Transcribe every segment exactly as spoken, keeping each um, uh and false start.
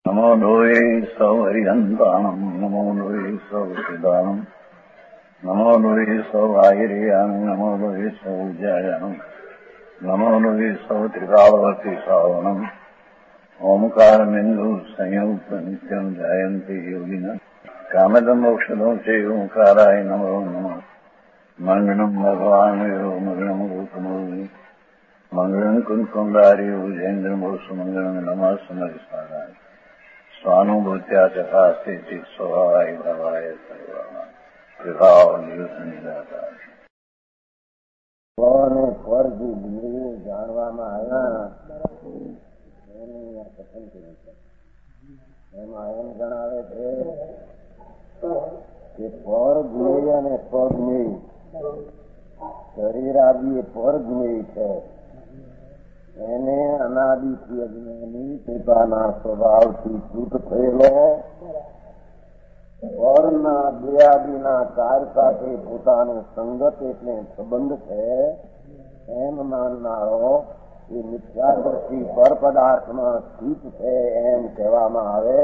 નમો લોહે સૌ હરિહંતાણમ નમો લોહે સૌ સિદાનમ નમો લોહે સૌ આયર્યાન નમો લોહે સૌ જયાનમ નમો લોહે સૌ ત્રિકાળવતી સાવનમ ઓમકાર બિંદુ સંયુક્ત નિત્યમ જાયંતી યોગિન કામદમ ઔષધો છે ઓંકારાય નમો નમઃ મંગળમ ભગવાન યો મંગળમ ગૌતમોની મંગળમ કુંકુંડારી ઉજેન્દ્રમોસુ મંગળમ નમઃ સમરિસ્મરાય સ્વાનુભૂત્યા ચકાસ્તે ચિત સ્વભાવાય ભાવાય સર્વમાં વિભાવ નિદાતા જાણવામાં આવ્યા એને પસંદ કર્યું છે. એમાં એમ જણાવે છે કે પર જ્ઞેય અને સ્વજ્ઞેય શરીર આદિ પર જ્ઞેય છે. એને અનાદિથી અજ્ઞાની પોતાના સ્વભાવથી છૂટ થયેલો પરના દેહાદિના કાર્ય સાથે પોતાનો સંગત એટલે સંબંધ છે એમ માનનારો એ મિથ્યા દ્રષ્ટિ પર પદાર્થમાં સ્થિત છે એમ કહેવામાં આવે.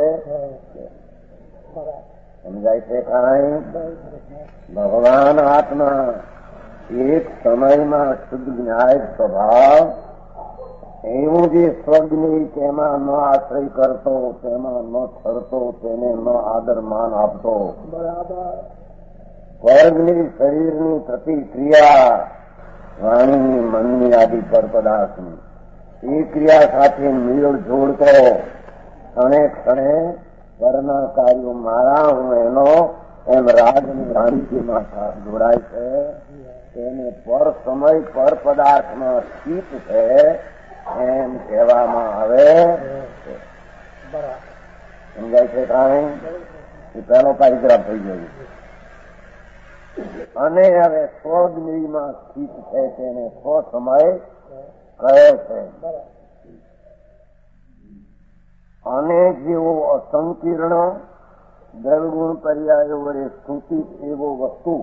સમજાય છે કાંઈ? ભગવાન આત્મા એક સમયમાં શુદ્ધ જ્ઞાય સ્વભાવ એવું જે સ્વજ્ઞ તેમાં ન આશ્રય કરતો, તેમાં ન ઠરતો, તેને ન આદર માન આપતો, સ્વર્ગની શરીરની પ્રતિક્રિયા વાણીની મનની આદિ પર પદાર્થની એ ક્રિયા સાથે મેળ જોડતો ક્ષણે ક્ષણે પરના કાર્યો મારા હું એનો એમ રાજની વાણીમાં જોડાય છે. તેને પર સમય પર પદાર્થમાં સ્થિત છે એમ કહેવામાં આવે. સમજાય છે કાંઈ? એ પહેલો પેરેગ્રાફ થઈ ગયો. અને હવે સ્વજ્ઞમાં સ્થિત છે તેને સ્વ સમય કહે છે. અને જેવો અસંકીર્ણ દ્રવગુણ પર્યાયો વડે સ્થિત એવો વસ્તુ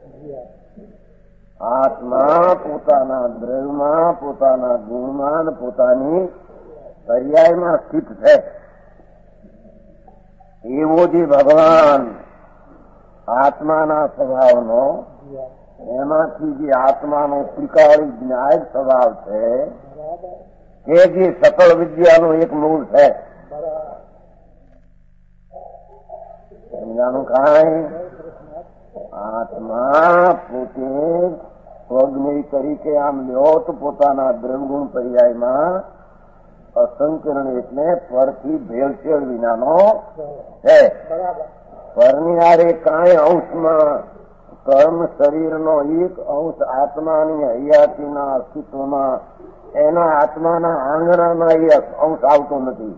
આત્મા પોતાના દ્રવ્યમાં, પોતાના ગુણમાં, પોતાની પર્યાયમાં સ્થિત છે. એવો જે ભગવાન આત્માના સ્વભાવનો, એમાંથી જે આત્માનો ત્રિકાળી જ્ઞાય સ્વભાવ છે કે જે સકળ વિદ્યાનું એક મૂળ છે. સમજાનું કાંઈ? આત્મા પોતે સ્વજ્ઞ તરીકે આમ લ્યો તો પોતાના દ્રવગુણ પર્યાયમાં અસંકીર્ણ એટલે પરથી ભેળસેળ વિનાનો છે. પરની આરે કાંઈ અંશમાં કર્મ શરીરનો એક અંશ આત્માની હૈયાતીના અસ્તિત્વમાં એના આત્માના આંગણામાં એ અંશ આવતો નથી.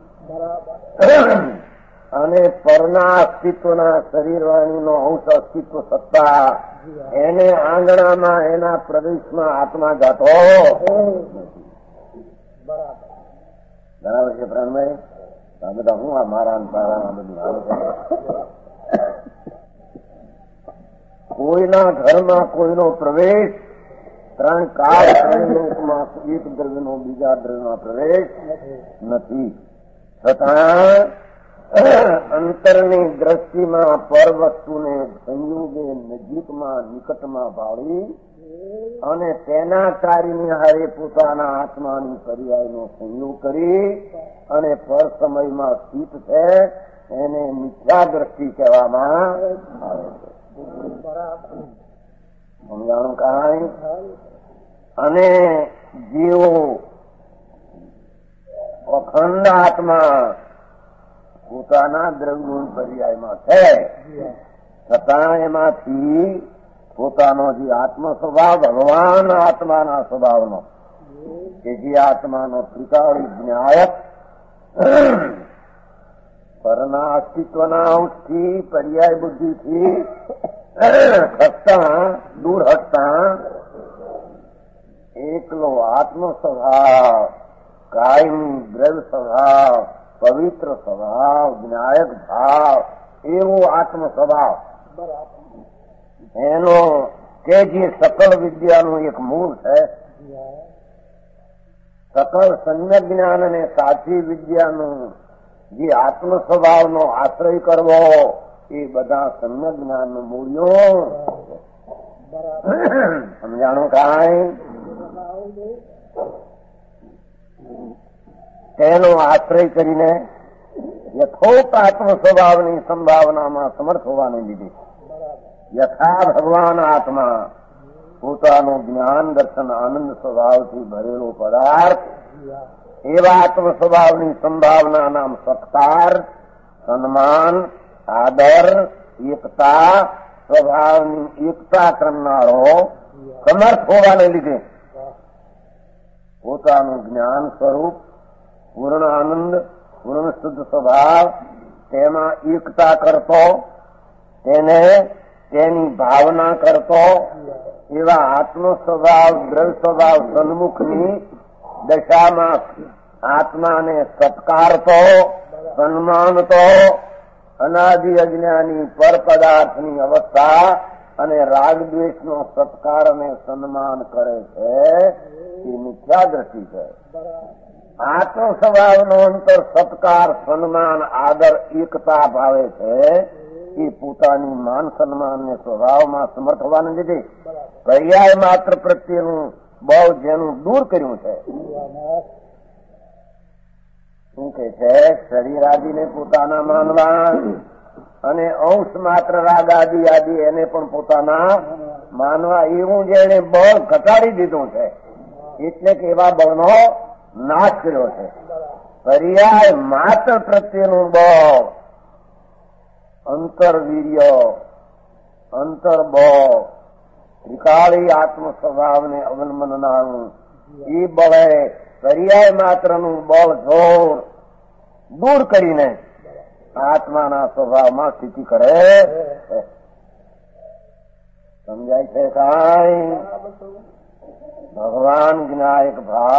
અને પરના અસ્તિત્વના શરીરવાણીનો અંશ અસ્તિત્વ સત્તા એને આંગણામાં એના પ્રદેશમાં આત્મા જાતો બરાબર છે. પ્રાણભાઈ આ બધા હું આ મારા તારા બધું આવે છે. કોઈના ઘરમાં કોઈનો પ્રવેશ ત્રણ કાળ ત્રણ લોકમાં એક દ્રવ્યનો બીજા દ્રવ્યમાં પ્રવેશ નથી. છતાં અંતરની દ્રષ્ટિમાં પર વસ્તુને સંયોગે નજીકમાં નિકટમાં ભાળી અને તેના કાર્યની હારે પોતાના આત્માની પર્યાયનો સંયોગ કરી અને પર સમયમાં સ્થિત છે એને મિથ્યા દ્રષ્ટિ કહેવામાં આવે છે. સમજાણું કાંઈ? અને જેવો અખંડ આત્મા પોતાના દ્રવગુણ પર્યાયમાં છે છતાં એમાંથી પોતાનો જે આત્મ સ્વભાવ ભગવાન આત્માના સ્વભાવનો કે જે આત્માનો ત્રિકાળી જ્ઞાયક પરના અસ્તિત્વના અંશથી પર્યાય બુદ્ધિથી ખસતા દૂર હટતા એકલો આત્મ સ્વભાવ, કાયમી દ્રવ્ય સ્વભાવ, પવિત્ર સ્વભાવ, જ્ઞાયક ભાવ એવો આત્મ સ્વભાવ એનો કે જે સકળ વિદ્યાનું એક મૂળ છે. સકળ સમ્યક જ્ઞાન અને સાચી વિદ્યાનું જે આત્મ સ્વભાવનો આશ્રય કરવો એ બધા સમ્યક જ્ઞાનનું મૂળ્યો સમજાણું કાંઈ તેનો આશ્રય કરીને યથોક્ત આત્મ સ્વભાવની સંભાવનામાં સમર્થ હોવાને લીધે યથા ભગવાન આત્મા પોતાનું જ્ઞાન દર્શન આનંદ સ્વભાવથી ભરેલો પદાર્થ એવા આત્મ સ્વભાવની સંભાવના નામ સત્કાર સન્માન આદર એકતા સ્વભાવની એકતા કરનારો સમર્થ હોવાને લીધે પોતાનું જ્ઞાન સ્વરૂપ પૂર્ણ આનંદ પૂર્ણ શુદ્ધ સ્વભાવ તેમાં એકતા કરતો તેને તેની ભાવના કરતો એવા આત્મ સ્વભાવ દ્રવ્ય સ્વભાવ સન્મુખની દશામાં આત્માને સત્કારતો સન્માનતો અનાદિ અજ્ઞાની પર પદાર્થની અવસ્થા અને રાગ દ્વેષનો સત્કાર અને સન્માન કરે છે એ મિથ્યા દ્રષ્ટિ છે. આત્મ સ્વભાવનો અંતર સત્કાર સન્માન આદર એકતા ભાવે છે એ પોતાની માન સન્માન ને સ્વભાવમાં સમર્થ હોવાને લીધે પર્યાય માત્ર પ્રત્યેનું બળ જેનું દૂર કર્યું છે. શું કે છે? શરીર આદિને પોતાના માનવા અને અંશ માત્ર રાગ આદિ આદિ એને પણ પોતાના માનવા એવું જેને બળ ઘટાડી દીધું છે એટલે કે એવા બળનો નાશ કર્યો છે. પર્યાય માત્ર પ્રત્યેનું બળ અંતરવીર્ય અંતર્બળ ત્રિકાળી આત્મ સ્વભાવને અવલંબનારું એ બળે પર્યાય માત્રનું બળ જોર દૂર કરીને આત્માના સ્વભાવમાં સ્થિતિ કરે. સમજાય છે કાંઈ? ભગવાન જ્ઞાયક ભાવ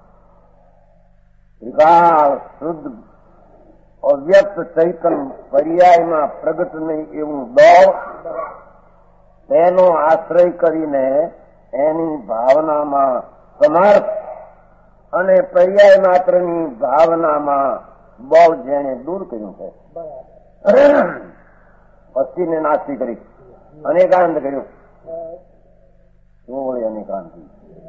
ત્રિકાળ શુદ્ધ અવ્યક્ત ચૈતન પર્યાયમાં પ્રગટ નહીં એવું દળ તેનો આશ્રય કરીને એની ભાવનામાં સમર્થ અને પર્યાય માત્રની ભાવનામાં બળ જેને દૂર કર્યું છે પશ્ચિમને નાસ્તી કરી અનેકાંત કર્યું. શું વળી અનેકાંતિ?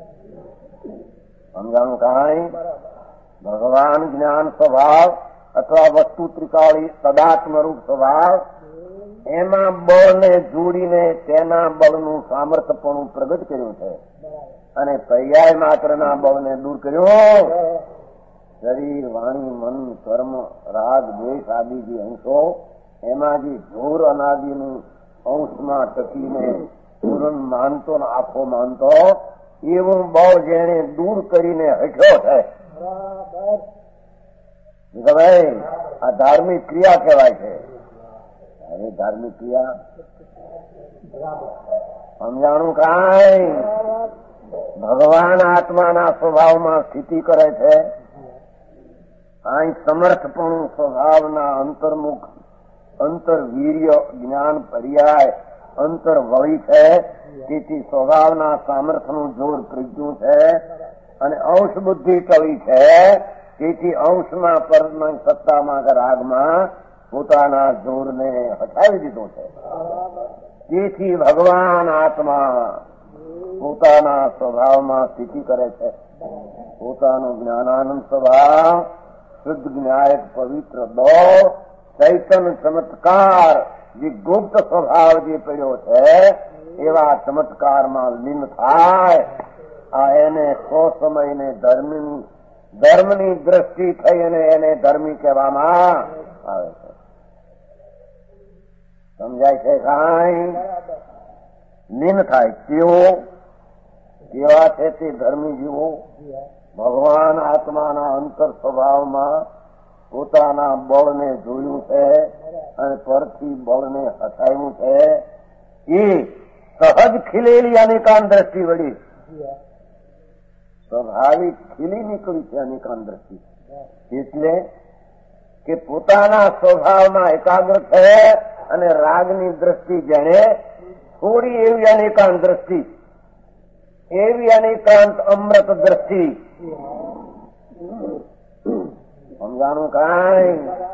સમજાણું કાંઈ? ભગવાન જ્ઞાન સ્વભાવ અથવા વસ્તુ ત્રિકાળી સદાત્મરૂપ સ્વભાવ એમાં બળને જોડીને તેના બળનું સામર્થ્યપણું પ્રગટ કર્યું છે અને પર્યાય માત્રના બળને દૂર કર્યું. શરીર વાણી મન કર્મ રાગ દ્વેષ આદિ જે અંશો એમાં જે જોર અનાદિનું અંશમાં ટકીને પૂર્ણ માનતો ને આખો માનતો એવું બળ જેને દૂર કરીને હટ્યો છે. ભાઈ આ ધાર્મિક ક્રિયા કહેવાય છે. અરે ધાર્મિક ક્રિયા સમજાણું કાંઈ? ભગવાન આત્માના સ્વભાવમાં સ્થિતિ કરે છે. અહીં સમર્થપણું સ્વભાવના અંતર્મુખ અંતરવીર્ય જ્ઞાન પર્યાય અંતર વળી છે તેથી સ્વભાવના સામર્થ્યનું જોર પ્રજ્ઞું છે અને અંશ બુદ્ધિ ટળી છે તેથી અંશમાં પરમાન સત્તામાં રાગમાં પોતાના જોરને હટાવી દીધું છે. તેથી ભગવાન આત્મા પોતાના સ્વભાવમાં સ્થિતિ કરે છે. પોતાનું જ્ઞાનાનંદ સ્વભાવ શુદ્ધ જ્ઞાયક પવિત્ર દો ચૈતન ચમત્કાર જે ગુપ્ત સ્વભાવ જે પડ્યો છે એવા ચમત્કારમાં લીન થાય. આ એને સો સમયને ધર્મની ધર્મની દ્રષ્ટિ થઈ અને એને ધર્મી કહેવામાં આવે છે. સમજાય છે કાંઈ? લીન થાય કેવો કેવા છે તે ધર્મી જીવો ભગવાન આત્માના અંતર સ્વભાવમાં પોતાના બળને જોયું છે અને પરથી બળને હટાવ્યું છે. એ સહજ ખીલેલી અનેકાંત દ્રષ્ટિ વળી સ્વાભાવિક ખીલી નીકળી છે અનેકાંત દ્રષ્ટિ એટલે કે પોતાના સ્વભાવમાં એકાગ્ર છે અને રાગની દ્રષ્ટિ જેને થોડી એવી અનેકાંત દ્રષ્ટિ એવી અનેકાંત અમૃત દ્રષ્ટિ સમજાણું કાંઈ?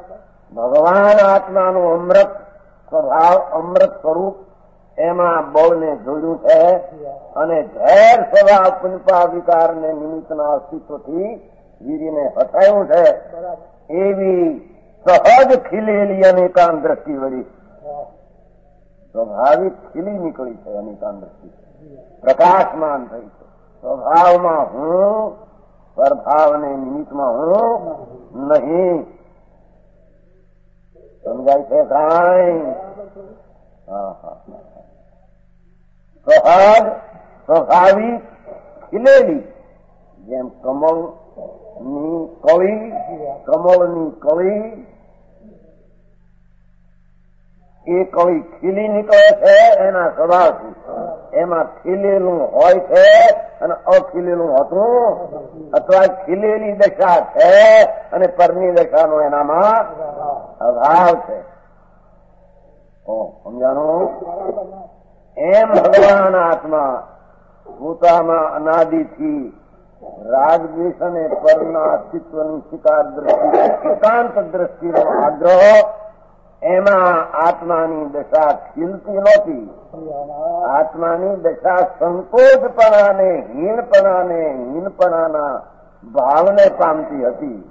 ભગવાન આત્માનું અમૃત સ્વભાવ, અમૃત સ્વરૂપ એમાં બળને જોડ્યું છે અને ઝેર સ્વભાવ પુંપા વિકારને નિમિત્તના અસ્તિત્વથી વીરીને હટાયું છે. એવી સહજ ખીલેલી અનેકાન દ્રષ્ટિ વળી સ્વાભાવિક ખીલી નીકળી છે. અનેકાન દ્રષ્ટિ પ્રકાશમાન થઈ છે. સ્વભાવમાં હું, પરભાવને નિમિત્તમાં હું નહીં. સમજાય છે કાંઈ? હા હા સહજ સ્વાભાવિક ખીલેલી જેમ કમળ ની કળી, કમળની કળી એ કળી ખીલી નીકળે છે એના સ્વભાવથી. એમાં ખીલેલું હોય છે અને અખીલેલું હતું, અથવા ખીલેલી દશા છે અને પરની દશાનો એનામાં અભાવ છે. સમજાણું? એમ ભગવાન આત્મા પોતામાં અનાદિથી રાગદ્વેષ અને પરના અસ્તિત્વની સ્વીકાર દ્રષ્ટિ, એકાંત દ્રષ્ટિનો આગ્રહ, એમાં આત્માની દશા ખીલતી નહોતી. આત્માની દશા સંકોચપણાને, હીનપણાને, હીનપણાના ભાવને પામતી હતી.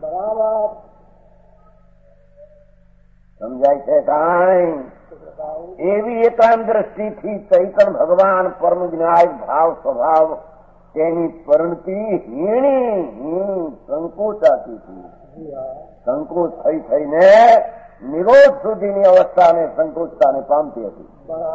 સમજાય છે કાંઈ? એવી એકાંત દ્રષ્ટિથી ચૈતન ભગવાન પરમ જ્ઞાય ભાવ સ્વભાવ તેની પરિણતિ હીણી હીણી સંકોચાતી હતી. સંકોચ થઈ થઈને નિરોધ સુધીની અવસ્થાને સંકોચતાને પામતી હતી.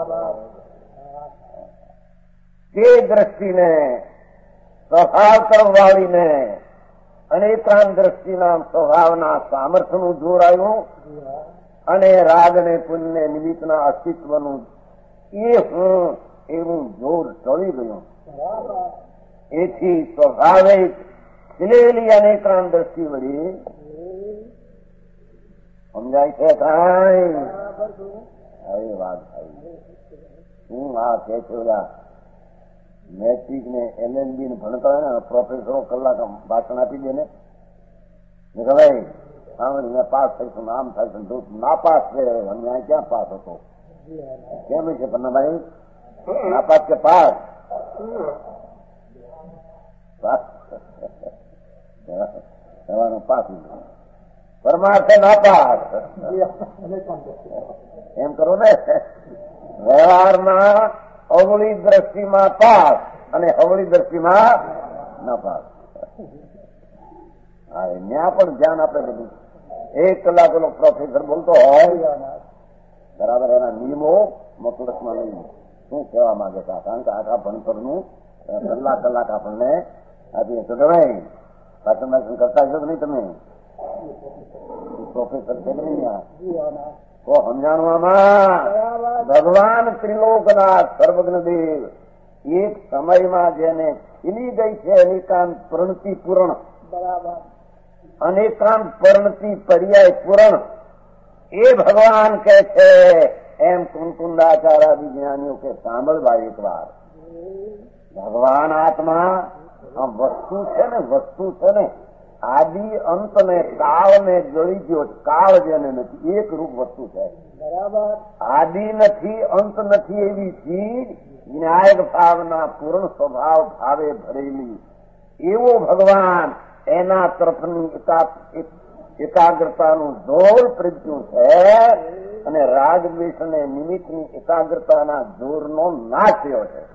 તે દ્રષ્ટિને સ્વભાવ કરવાળીને અનેકાંત દ્રષ્ટિના સ્વભાવના સામર્થ્યનું જોર આવ્યું અને રાગ અને પુણ્ય નિમિત્તના અસ્તિત્વનું એ હું એવું જોર ટળી ગયું. એથી સ્વાભાવિક ખીલેલી અનેકાંત દ્રષ્ટિ વળી સમજાય છે કાંઈ? આવી વાત થાય. હું આ કે છે ઓલા મેટ્રિક ને એલએલબી ને ભણતા હોય ને પ્રોફેસરો કલાક ભાષણ આપી દે ને કે ભાઈ મેં પાસ થઈશું, આમ થાય છે, ના પાસ છે, અન્યાય ક્યાં પાસ હતો? કેમ છે પન્નાભાઈ? ના પાસ કે પાસ? પાસ પરમાર્થે ના પાસ એમ કરો ને. વ્યવહારમાં અવળી દ્રષ્ટિમાં પાસ અને અવળી દ્રષ્ટિમાં ના પાસ. હા, ત્યાં પણ ધ્યાન આપે બધું. એક કલાક ઓલો પ્રોફેસર બોલતો હોય બરાબર, એના નિયમો મતલબમાં નહીં શું કહેવા માંગે છે, કારણ કે આખા ભણતરનું કલાક કલાક આપણને આપીએ તો ભાઈ ભાષણ ભાષણ કરતા છો કે નહીં તમે? પ્રોફેસર છે કે નહીં? તો સમજાણવામાં ભગવાન ત્રિલોકના સર્વજ્ઞ દેવ એક સમયમાં જેને ખીલી ગઈ છે અનેકાંત પરિણતિ પૂર્ણ, અનેકાંત પરિણતિ પર્યાય પૂર્ણ, એ ભગવાન કે છે એમ કુંકુંદાચાર્ય જ્ઞાનીઓ કે સાંભળવા એક વાર. ભગવાન આત્મા આ વસ્તુ છે ને, વસ્તુ છે ને, આદિ અંત ને કાળ ને જળી ગયો, કાળ જેને નથી, એક રૂપ વસ્તુ છે. આદિ નથી, અંત નથી એવી ચીજ વિનાયક ભાવના પૂર્ણ સ્વભાવ ભાવે ભરેલી એવો ભગવાન, એના તરફની એકાગ્રતાનું જોર પ્રજ્ઞું છે અને રાગદ્વેષ અને નિમિત્તની એકાગ્રતાના જોરનો નાશ થયો છે.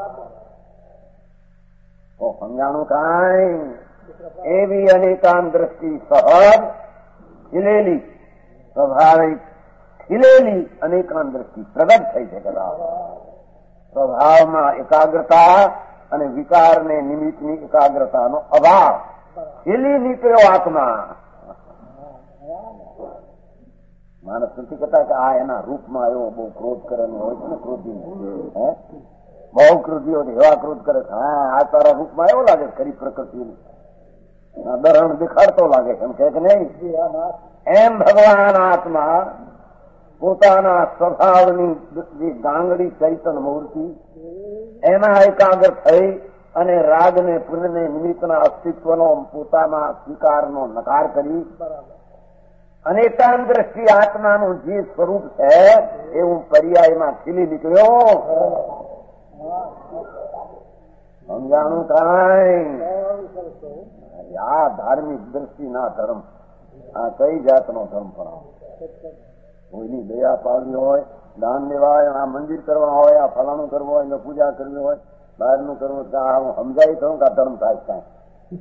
તો સમજાણું કાંઈ? એવી અનેકાંત દ્રષ્ટિ સહજ ખીલેલી, સ્વાભાવિક ખીલેલી અનેકાંત દ્રષ્ટિ પ્રગટ થઈ છે. કદાચ સ્વભાવમાં એકાગ્રતા અને વિકારને નિમિત્તની એકાગ્રતાનો અભાવ ખીલી નીકળ્યો આત્મા. માણસ નથી કહેતા કે આ એના રૂપમાં એવો બહુ ક્રોધ કરેલો હોય છે ને, ક્રોધી હે બહુ ક્રોધીઓ એવા ક્રોધ કરે છે. હા, આ તારા રૂપમાં એવો લાગે ખરી પ્રકૃતિ દરણ દેખાડતો લાગે છે, એમ કે નહીં? એમ ભગવાન આત્મા પોતાના સ્વભાવની જે ગાંગડી ચૈતન મૂર્તિ એમાં એકાગ્ર થઈ અને રાગને પુણ્યને નિમિત્તના અસ્તિત્વનો પોતાના સ્વીકારનો નકાર કરી અનેકાંત દ્રષ્ટિ આત્માનું જે સ્વરૂપ છે એવું પર્યાયમાં ખીલી નીકળ્યો. સમજાણું કાંઈ? આ ધાર્મિક દ્રષ્ટિના ધર્મ, આ કઈ જાતનો ધર્મ પણ કોઈની દયા પાડવી હોય, દાન દેવા હોય, આ મંદિર કરવા હોય, આ ફલાણું કરવું હોય, ને પૂજા કરવી હોય, બહારનું કરવું, હું સમજાવી કરું કે આ ધર્મ થાય કાંઈ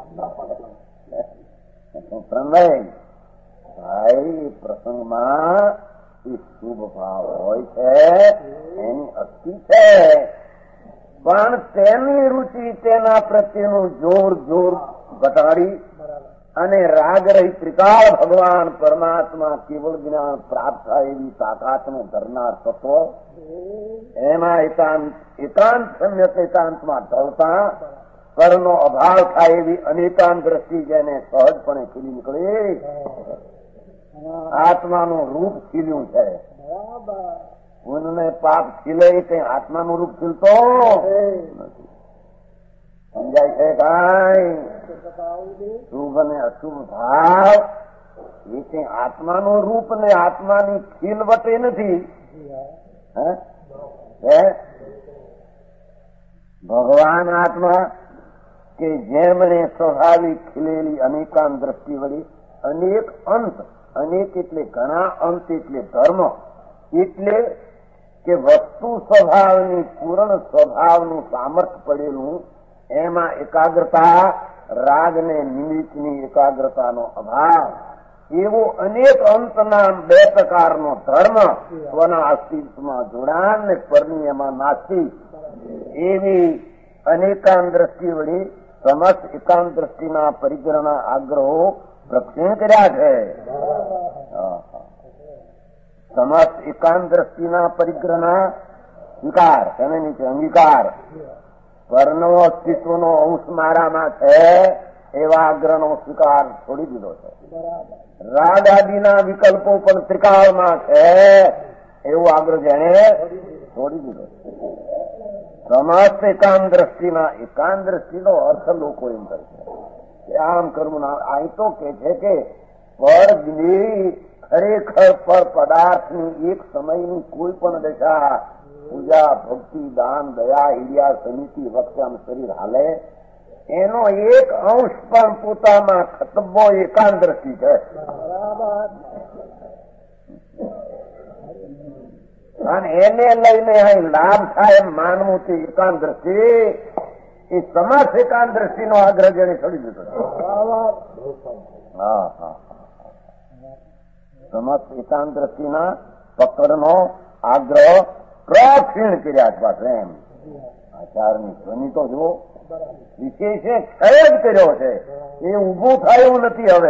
પ્રણય ભાઈ પ્રસંગમાં એ શુભ ભાવ હોય છે, એની અસ્થિ છે, પણ તેની રુચિ તેના પ્રત્યેનું જોર જોર ઘટાડી અને રાગ રહિત ત્રિકાળ ભગવાન પરમાત્મા કેવળ જ્ઞાન પ્રાપ્ત થાય એવી તાકાતને ધરનાર તત્વ એમાં એકાંત એકાંત સમ્યક એકાંતમાં ઢળતા પરનો અભાવ થાય એવી અનેકાંત દ્રષ્ટિ જેને સહજપણે ખીલી નીકળી આત્માનું રૂપ ખીલ્યું છે. ઉનને પાપ ખીલે તે આત્માનું રૂપ ખીલતો નથી. સમજાય છે કાંઈ? શુભ અને અશુભ ભાવ એ તે આત્માનું રૂપ ને આત્માની ખીલવટે નથી. ભગવાન આત્મા કે જેમણે સ્વાભાવિક ખીલેલી અનેકાંત દ્રષ્ટિ વળી અનેક અંત, અનેક એટલે ઘણા અંત એટલે ધર્મ, એટલે કે વસ્તુ સ્વભાવની પૂર્ણ સ્વભાવનું સામર્થ્ય પડેલું એમાં એકાગ્રતા, રાગને નિમિત્તની એકાગ્રતાનો અભાવ, એવો અનેક અંતના બે પ્રકારનો ધર્મ સ્વના અસ્તિત્વમાં જોડાણ ને પરની એમાં નાસ્તી એવી અનેકાંત દ્રષ્ટિ વળી સમસ્ત એકાંત દ્રષ્ટિના પરિગ્રહના આગ્રહો પ્રક્ષેણ કર્યા છે. સમસ્ત એકાંત દ્રષ્ટિના પરિગ્રહના સ્વીકાર, તેને નીચે અંગીકાર, પરનો અસ્તિત્વનો અંશ મારામાં છે એવા આગ્રહનો સ્વીકાર છોડી દીધો છે. રાગ આદિના વિકલ્પો પણ ત્રિકાળમાં છે એવો આગ્રહ જેને છોડી દીધો છે. સમસ્ત એકાંત દ્રષ્ટિના એકાંત દ્રષ્ટિનો અર્થ લોકો એમ કરે છે કે આમ કરવું ના, આ તો કે છે કે પર ખરેખર પર પદાર્થની એક સમયની કોઈ પણ દશા પૂજા, ભક્તિ, દાન, દયા, ઈર્યા, સમિતિ વખતે આમ શરીર હાલે એનો એક અંશ પણ પોતામાં ખતબો એકાંત દ્રષ્ટિ છે. અને એને લઈને અહીં લાભ થાય એમ માનવું તે એકાંત દ્રષ્ટિ, એ સમસ્ત એકાંત દ્રષ્ટિનો આગ્રહ જેને છોડી દીધો છે. હા હા સમસ્ત એકાંત દ્રષ્ટિના પકડનો આગ્રહ પ્રક્ષીણ કર્યા પાસે એમ આચારની ધ્વનિ તો જુઓ, વિશેષે ક્ષય જ કર્યો છે, એ ઉભું થાય એવું નથી. હવે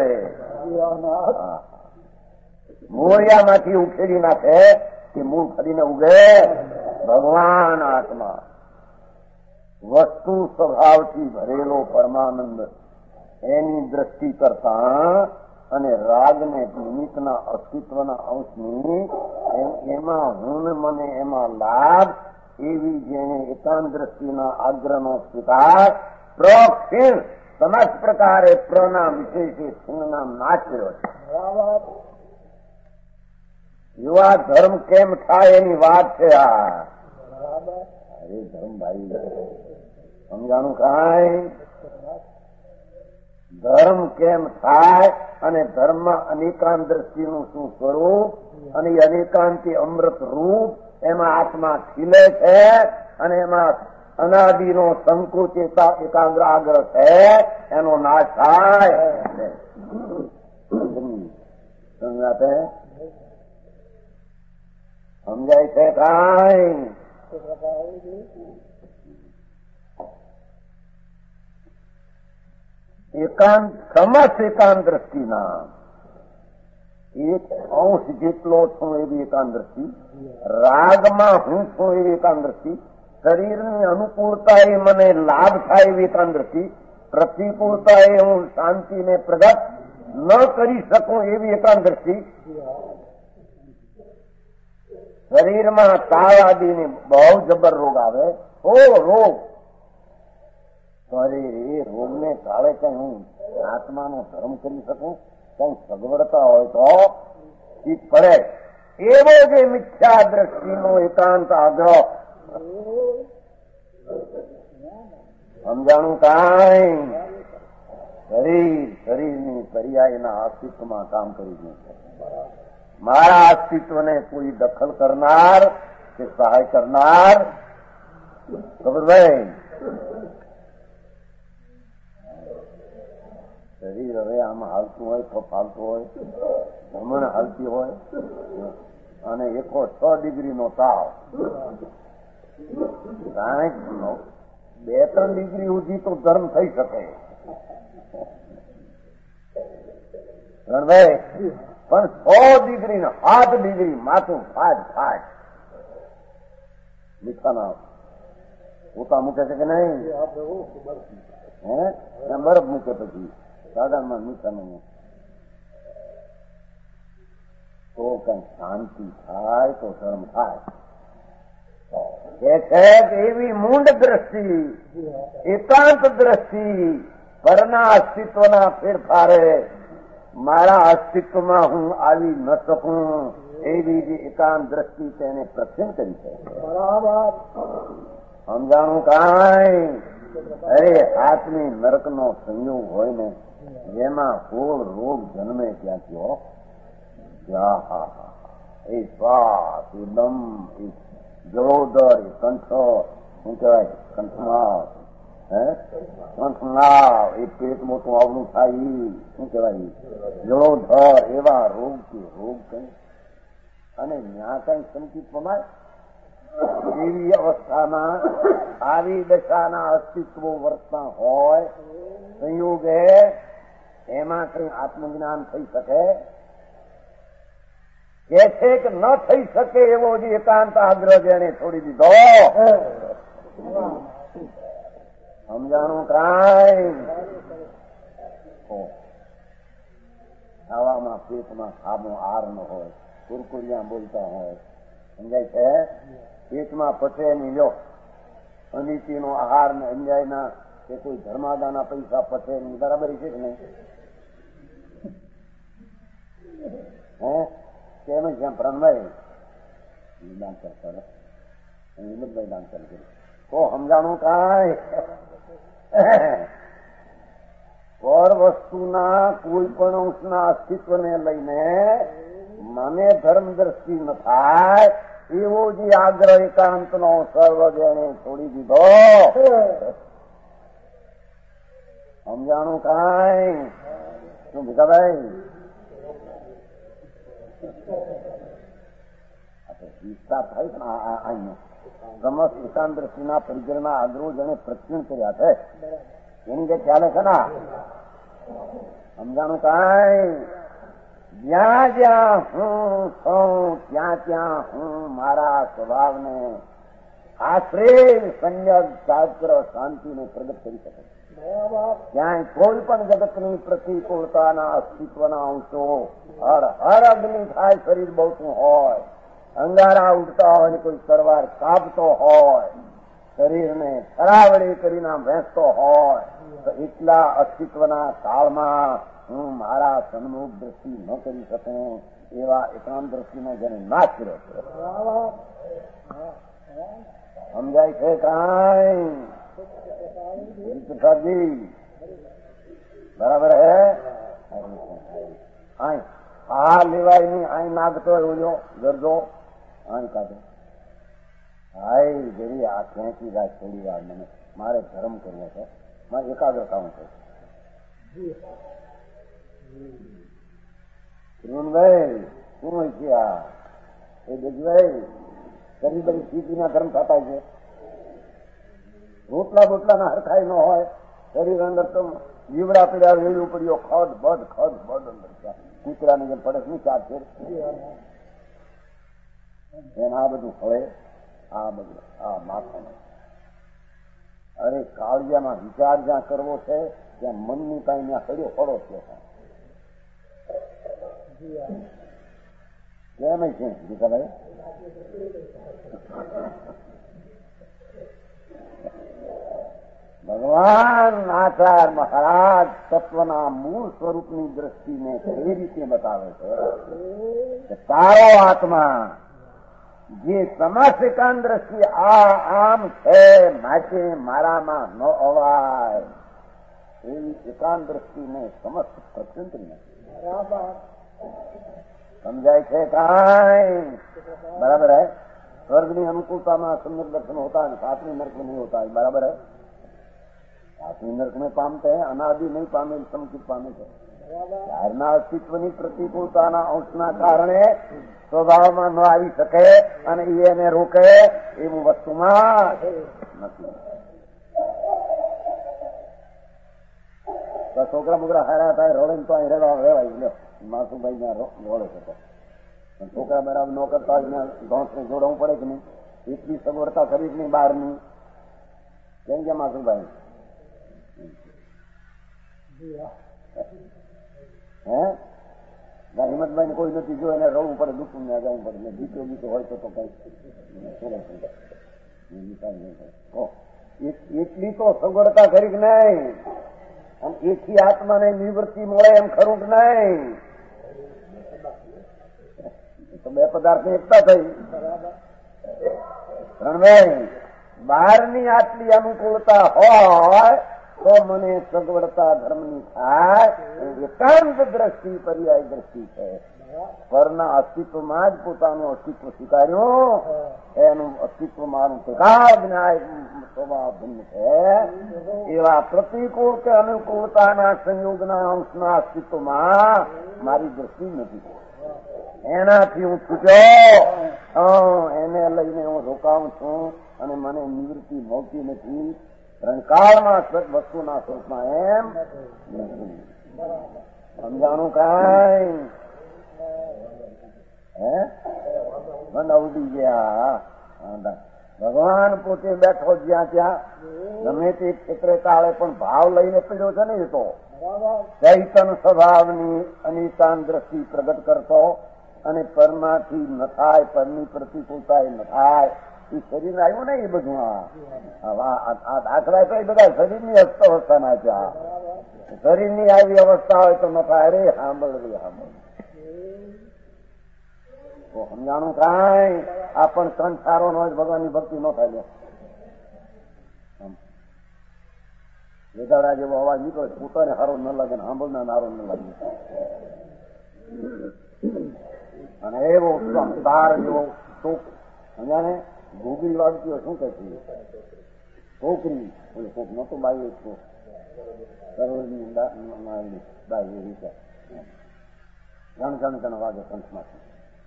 મોરિયામાંથી ઉખેડી નાખે કે મૂળ ખડીને ઉગે ભગવાન આત્મા, વસ્તુ સ્વભાવથી ભરેલો પરમાનંદ એની દ્રષ્ટિ કરતા અને રાગને નિમિત્તના અસ્તિત્વના અંશની એમાં હું મને એમાં લાભ એવી જેને એકાંત દ્રષ્ટિના આગ્રહનો સ્વીકાર પ્રક્ષીણ સમસ્ત પ્રકારે પ્રના વિશેષે સિંહના નાશ કર્યો છે. યુવા ધર્મ કેમ થાય એની વાત છે આ. અરે ધર્મ ભાઈ સમજાણું કાંઈ? ધર્મ કેમ થાય અને ધર્મ અનેકાંત દ્રષ્ટિનું શું સ્વરૂપ અને અનેકાંતી અમૃત રૂપ એમાં આત્મા ખીલે છે અને એમાં અનાદિનો સંકુચ એકાગ્ર આગ્રહ છે એનો નાશ થાય. સમજાય છે કાંઈ? એકાંત સમસ્ત એકાંત દ્રષ્ટિના એક અંશ જેટલો છું એવી એકાંત દ્રષ્ટિ, રાગમાં હું છું એવી એકાંત દ્રષ્ટિ, શરીરની અનુકૂળતા એ મને લાભ થાય એવી એકાંત દ્રષ્ટિ, પ્રતિકૂળતા એ હું શાંતિને પ્રગટ ન કરી શકું એવી એકાંત દ્રષ્ટિ, શરીરમાં તાવ આદિને બહુ જબર રોગ આવે, ઓ રોગ અરે એ રોગને કાળે કઈ હું આત્માનો ધર્મ કરી શકું કઈ સગવડતા હોય તો ચિત્ત પડે. એવો જે મિથ્યા દ્રષ્ટિનો એકાંત આગ્રહ સમજાણું કાંઈ શરીર શરીરની પર્યાયના અસ્તિત્વમાં કામ કરી દે છે. મારા અસ્તિત્વને કોઈ દખલ કરનાર કે સહાય કરનાર ખબર ભાઈ શરીર હવે આમ હાલતું હોય તો ફાલતું હોય, જમણ હાલતી હોય અને એકો છ ડિગ્રીનો તાવ, સાહીઠ નો બે ત્રણ ડિગ્રી સુધી તો ધર્મ થઈ શકે રણભાઈ, પણ સો ડિગ્રી ને સાત ડિગ્રી માથું ફાટ ફાટ મીઠાના પોતા મૂકે છે કે નહીં? હે બરફ મૂકે પછી સાધારણમાં મીઠાનું મૂકે તો કઈ શાંતિ થાય તો ધર્મ થાય. કે છે કે એવી મૂંડ દ્રષ્ટિ, એકાંત દ્રષ્ટિ પરના અસ્તિત્વના ફેરફારે મારા અસ્તિત્વમાં હું આવી ન શકું એવી જે એકાંત દ્રષ્ટિ તેને પ્રત્યન કરી છે. સમજાણું કાંઈ? અરે હાથની નરકનો સંયોગ હોય ને જેમાં કોળ રોગ જન્મે ત્યાંથી હો એ શ્વાસ એ દમ એ જળોદર એ કંઠ શું કહેવાય કંઠનાવ હે કંઠનાવ એ પેટ મોટું આવડું થાય શું કહેવાય જળોધર એવા રોગ કે રોગ કઈ અને ત્યાં કઈ સંકિત પમાય એવી અવસ્થામાં આવી દશાના અસ્તિત્વો વર્તતા હોય સંયોગે એમાં કઈ આત્મજ્ઞાન થઈ શકે? કે છે કે ન થઈ શકે એવો જે એકાંત આગ્રહ જેને છોડી દીધો. સમજાણું કાંઈ? ખાવામાં પેટમાં ખાબો આર ન હોય, કુરકુરિયા બોલતા હોય, સમજાય છે? પેટમાં પચે નહીં લો અનિતિનો આહાર ને અંજાયના કે કોઈ ધર્માદાના પૈસા પચે નહીં, બરાબર છે કે નહીં? હે કેમ છે પ્રાણભાઈ દાન કરતા હિંમતભાઈ દાન કરી તો સમજાણું કાંઈ? પર વસ્તુના કોઈ પણ અંશના અસ્તિત્વને લઈને મને ધર્મ દ્રષ્ટિ ન થાય એવો જે આગ્રહ એકાંતનો સર્વ જેને છોડી દીધો. સમજાણું કાંઈ? શું ભીખાભાઈ વિસ્તાર થાય પણ અહીં સમસ્ત એકાંત દ્રષ્ટિના પરિગ્રહના આગ્રહો જેને પ્રત્યક્ષ કર્યા છે એની જે ખ્યાલ છે ને સમજાણું કાંઈ? જ્યાં જ્યાં હું છું ત્યાં ત્યાં હું મારા સ્વભાવને આશ્રય સંયમ શાસ્ત્ર શાંતિને પ્રગટ કરી શકે. ક્યાંય કોઈ પણ જગતની પ્રતિકૂળતાના અસ્તિત્વના અંશો હર હર અગ્નિ થાય શરીર બહુતું હોય, અંગારા ઉડતા હોય, કોઈ સરવાર કાપતો હોય, શરીરને ખરાવડી કરીને વહેંચતો હોય તો એટલા અસ્તિત્વના કાળમાં હું મારા સન્મુખ દ્રષ્ટિ ન કરી શકું એવા એકાંત દ્રષ્ટિનો જેને નાશ કર્યો છે. સમજાય છે કાંઈ? પ્રસાદજી બરાબર હે? હા લેવાય નહી અહીં નાખતો એવું ગરજો અહીં કાઢો. હાય જરી આ ખેંચી રાખ થોડી વાર, મને મારે ધર્મ કરવો છે, મારે એકાગ્ર કામ છે. ભાઈ શું હોય છે આ એ દેખભાઈ કરી બધી સ્થિતિના ધર્મ થતા છે. રોટલા બોટલાના હરખાઈ ન હોય, શરીર અંદર તો જીવડા પીડ્યા વેલું પડ્યો ખદ બદ ખદ બદ અંદર કૂતરાની જેમ પડે શું ચાર છે એમ આ બધું ફળે આ બધું આ માથાને. અરે કાળિયામાં વિચાર જ્યાં કરવો છે ત્યાં મનની પાસે ત્યાં પડ્યો પડો છે. કેમ છે દીકાભાઈ? ભગવાન આચાર્ય મહારાજ તત્વના મૂળ સ્વરૂપની દ્રષ્ટિને એ રીતે બતાવે છે કે તારો આત્મા જે સમસ્ત એકાંત દ્રષ્ટિ આ આમ છે માટે મારામાં ન અવાય એવી એકાંત દ્રષ્ટિને સમસ્ત પ્રકૃતિ નથી. સમજાય છે કાંઈ? બરાબર હે. સ્વર્ગની અનુકૂળતામાં સમ્યક દર્શન होता है, सातवीं नरक में नहीं होता है. बराबर है. सातवीं नरक में पामते हैं, अनादि नहीं पामे, समकित पामे છે. બહારના અસ્તિત્વની પ્રતિકૂળતાના અંશના કારણે સ્વભાવમાં ન આવી શકે અને એને રોકે એવું વસ્તુમાં નથી. છોકરા બોકરા હારા થાય રોડે તો અહીં રહેવા રહેવાય લે માસુભાઈ ત્યાં રોડે છે પણ છોકરા બરાબર ન કરતા હોય ઘોંસને જોડવું પડે કે નહીં? એટલી સગવડતા શરીરની બહારની કેમ કે માસુભાઈ હે હિંમતભાઈ ને કોઈ નથી જો એને રડવું પડે દુઃખ ને જવું પડે જીતો બીતો હોય તો કઈ એટલી તો સગવડતા કરી કે નહીં અને એથી આત્માને નિવૃત્તિ મળે એમ ખરું કે નહીં? તો બે પદાર્થ ની એકતા થઈ. રણભાઈ બહારની આટલી અનુકૂળતા હોય તો મને સગવડતા ધર્મની થાય એકાંત દ્રષ્ટિ પર્યાય દ્રષ્ટિ છે. પરના અસ્તિત્વમાં જ પોતાનું અસ્તિત્વ સ્વીકાર્યું એનું અસ્તિત્વ મારું પ્રકાર સ્વભાવ ભિન્ન છે. એવા પ્રતિકૂળ કે અનુકૂળતાના સંયોગના અંશના અસ્તિત્વમાં મારી દ્રષ્ટિ નથી. એનાથી હું છૂટ્યો એને લઈને હું રોકાઉં છું અને મને નિવૃત્તિ મળતી નથી. ત્રણકાળમાં વસ્તુના સ્વરૂપમાં એમ નથી. સમજાણું કાંઈ? હે મને ઉડી ગયા. ભગવાન પોતે બેઠો જ્યાં ત્યાં ગમે તે ક્ષેત્રે કાળે પણ ભાવ લઈને પીડ્યો છે ને એ તો ચૈતન સ્વભાવની અનિતાન દ્રષ્ટિ પ્રગટ કરતો અને પરમાંથી ન થાય, પરની પ્રતિકૂળતા એ ન થાય. એ શરીર આવ્યું ને એ બધું આ દાખલા તો એ બધા શરીરની અસ્તવસ્થાના છે. શરીરની આવી અવસ્થા હોય તો ન થાય. અરે સાંભળ રે સાંભળ તો સમજાણું કાંઈ? આ પણ સંસારો નો ભગવાનની ભક્તિ ન થાય. વેદાડા જેવો અવાજ નીકળે પોતાને હારો ન લાગે ને સાંભળના હારો ન લાગે અને એવો તાર જેવો ટોક સમજાને ઘૂગરી વાગતી હોય શું કહે છે છોકરી ઓલી કોક નતો બાઈ સરોવરની બાઈ એવી છે જાણ જાણ જાણ વાગે કંઠમાંથી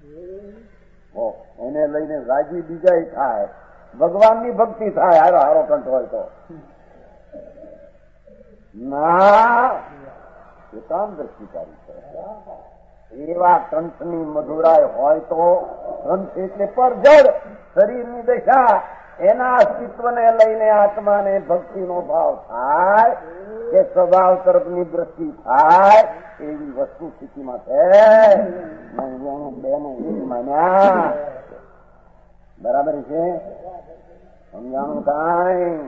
એને લઈને રાજી બીજા થાય, ભગવાનની ભક્તિ થાય. હારો હારો કંઠ હોય તો ના એકાંત દ્રષ્ટિકારી છે. એવા કંઠની મધુરાય હોય તો કંઠ એટલે પરજડ શરીરની દશા એના અસ્તિત્વને લઈને આત્માને ભક્તિનો ભાવ થાય કે સ્વભાવ તરફની દ્રષ્ટિ થાય એવી વસ્તુ સ્થિતિમાં છે. બેનો એક માન્યા બરાબર છે. સમજાણું કાંઈ?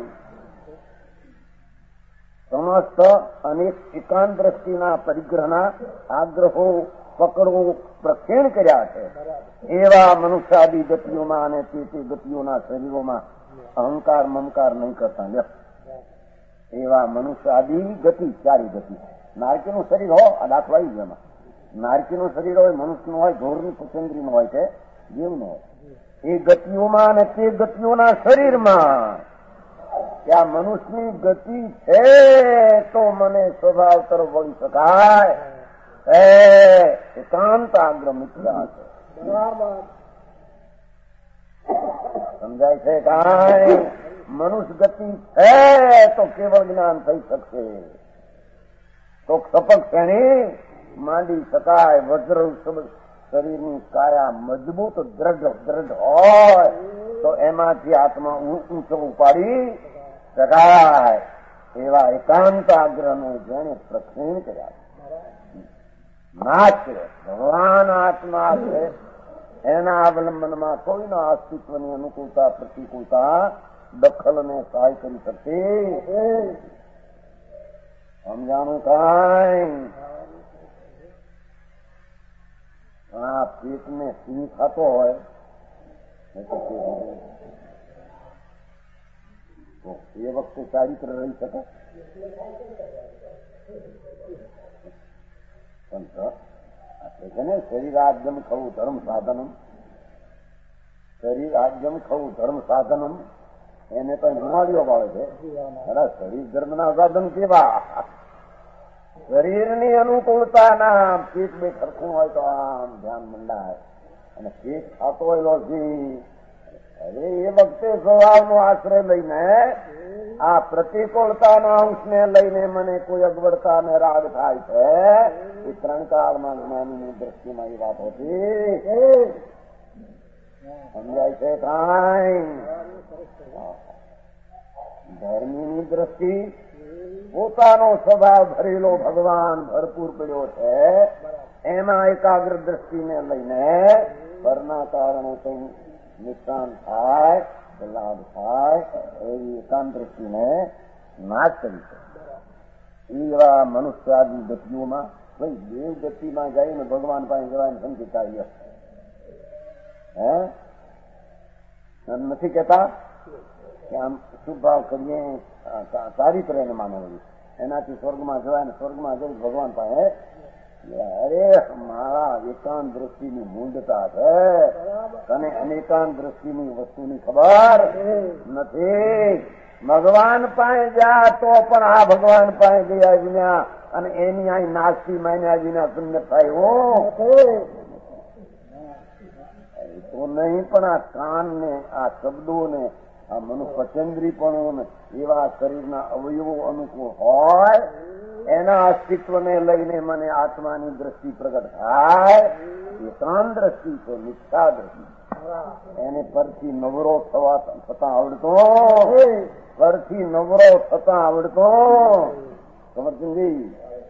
સમસ્ત અનેક એકાંત દ્રષ્ટિના પરિગ્રહના આગ્રહો પકડવું પ્રક્ષેણ કર્યા છે. એવા મનુષ્યાદી ગતિઓમાં અને તે તે ગતિઓના શરીરોમાં અહંકાર મમકાર નહીં કરતા. લે એવા મનુષ્યાદી ગતિ ચારી ગતિ નારકીનું શરીર હો આ દાખલા આવી એમાં નારકીનું શરીર હોય, મનુષ્યનું હોય, ઢોરની પસંદગીનું હોય છે, જીવનું હોય. એ ગતિઓમાં અને તે ગતિઓના શરીરમાં ત્યાં મનુષ્યની ગતિ છે તો મને સ્વભાવ તરફ વળી શકાય. એકાંત આગ્રહ મિત્રા છે. સમજાય છે કાંઈ? મનુષ્ય ગતિ છે તો કેવળ જ્ઞાન થઈ શકશે. તો સપક શ્રેણી માંડી શકાય. વજ્ર શરીરની કાયા મજબૂત દ્રઢ દ્રઢ હોય તો એમાંથી આત્મા ઊંચો ઉપાડી શકાય. એવા એકાંત આગ્રહને જેને પ્રક્ષેણ કર્યા માત્ર ભગવાન આત્મા છે એના અવલંબનમાં કોઈના અસ્તિત્વની અનુકૂળતા પ્રતિકૂળતા દખલ ને સહાય કરી શકશે? સમજાણું કાંઈ? આ પેટને સિંહ ખાતો હોય તો એ વખતે ચારિત્ર રહી શકે? પણ છે ને શરીરાજ્યમ ખવું ધર્મ સાધનમ, શરીરાજ્યમ ખવું ધર્મ સાધનમ, એને તો હિમાલયો પાડે છે. અરે શરીર ધર્મના સાધન કેવા? શરીરની અનુકૂળતાના પેટ બે ખરખું હોય તો આમ ધ્યાન મંડાય, અને પેટ ખાતો હોય લોસી. હવે એ વખતે સ્વભાવનો આશ્રય લઈને આ પ્રતિકૂળતાના અંશને લઈને મને કોઈ અગવડતા અને રાગ થાય છે, એ ત્રણ કાળમાં જ્ઞાનીની દ્રષ્ટિમાં એ વાત હતી. સમજાય છે કાંઈ? ધર્મીની દ્રષ્ટિ પોતાનો સ્વભાવ ભરેલો ભગવાન ભરપૂર પડ્યો છે, એમાં એકાગ્ર દ્રષ્ટિને લઈને પરના કારણે કઈ નુકસાન થાય, લાભ થાય, એવી એકાંત દ્રષ્ટિને નાશ કરી છે. એવા મનુષ્યાદિ ગતિઓમાં કોઈ દેવ ગતિમાં જઈને ભગવાન પાસે જવાને સમજી કાઢ્યો હે નથી કેતા કે આમ શુભ ભાવ કરીએ, ચારિત્ર એને માને વળી એનાથી સ્વર્ગમાં જવાય ને સ્વર્ગમાં જવું ભગવાન પાસે. અરે મારા એકાંત દ્રષ્ટિની મૂંડતા છે, તને અનેકાંત દ્રષ્ટિની વસ્તુની ખબર નથી. ભગવાન પાસે જા તો પણ આ ભગવાન પાસે ગયા વિના અને એની અહીં નાસ્તી માન્યા વિના સુન્નત થાય હો તો નહીં. પણ આ કાન ને આ શબ્દો ને આ મનુપચેન્દ્રીપણો ને એવા શરીરના અવયવો અનુકૂળ હોય, એના અસ્તિત્વને લઈને મને આત્માની દ્રષ્ટિ પ્રગટ થાય, એ ત્રણ દ્રષ્ટિ છે, મિથ્યા દ્રષ્ટિ. એને પરથી નવરો થવા થતા આવડતો, પરથી નવરો થતા આવડતો. ખબર સમજી?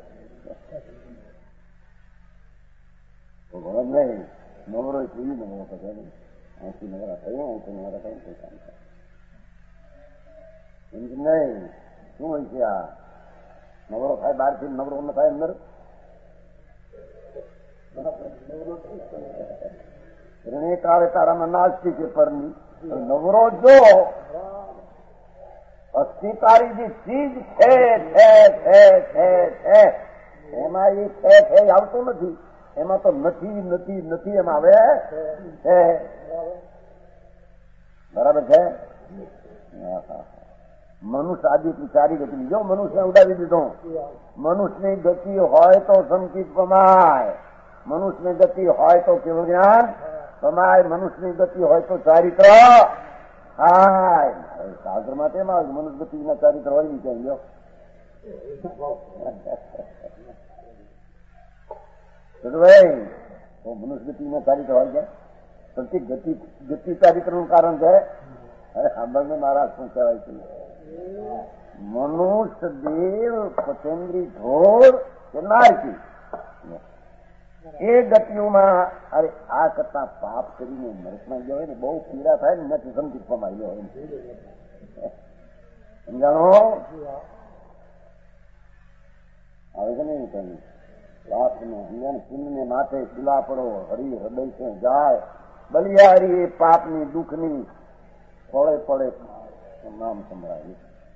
ખબર નહીં નવરો કેવી નવરો થશે? અહીંથી નવરા થયું, અહીંથી નવરા થયું કોઈ કામ થાય એમ નહીં. શું હોય છે આ નવરો થાય? બહાર થી નવરો ન થાય અંદર? ઋણે કાળે તારામાં નાસ્તી છે પરની નવરો જો અસ્થિકારી જે ચીજ છે એમાં એ છે છે આવતું નથી. એમાં તો નથી નથી નથી એમ આવે છે. બરાબર છે? મનુષ્ય આદિ ચારી ગતિ. જો મનુષ્ય ઉડાવી દીધો, મનુષ્યની ગતિ હોય તો સંકિત પમાય, મનુષ્યની ગતિ હોય તો કેવું જ્ઞાન પમાય, મનુષ્યની ગતિ હોય તો ચારિત્ર હાય. શાસ્ત્ર માટે એમાં મનુષ્ય ગતિ ના ચારિત્ર હોય નહીં ચાલ્યો. ભાઈ તો મનુષ્ય ગતિ ના ચારિત્ર હોય છે. સંકિત ગતિ ગતિ ચારિત્ર નું કારણ છે. અરે સાંભળને મહારાજ શું કહેવાય છે? મનુષ્ય દેવ પચેન્દ્રી ઢોર કે નારકી એ ગતિઓમાં અરે આ કરતા પાપ કરીને નરકમાં ગયો હોય ને બહુ પીડા થાય ને નથી સમજી પમાઈ ગયો હોય. સમજાણો આવે છે ને કહ્યું પાપને સમજાને પુણ્યને માથે ખીલા પડો હરી હૃદય છે જાય બલિયારી એ પાપની દુઃખની પડે પડે નામ સંભળાય.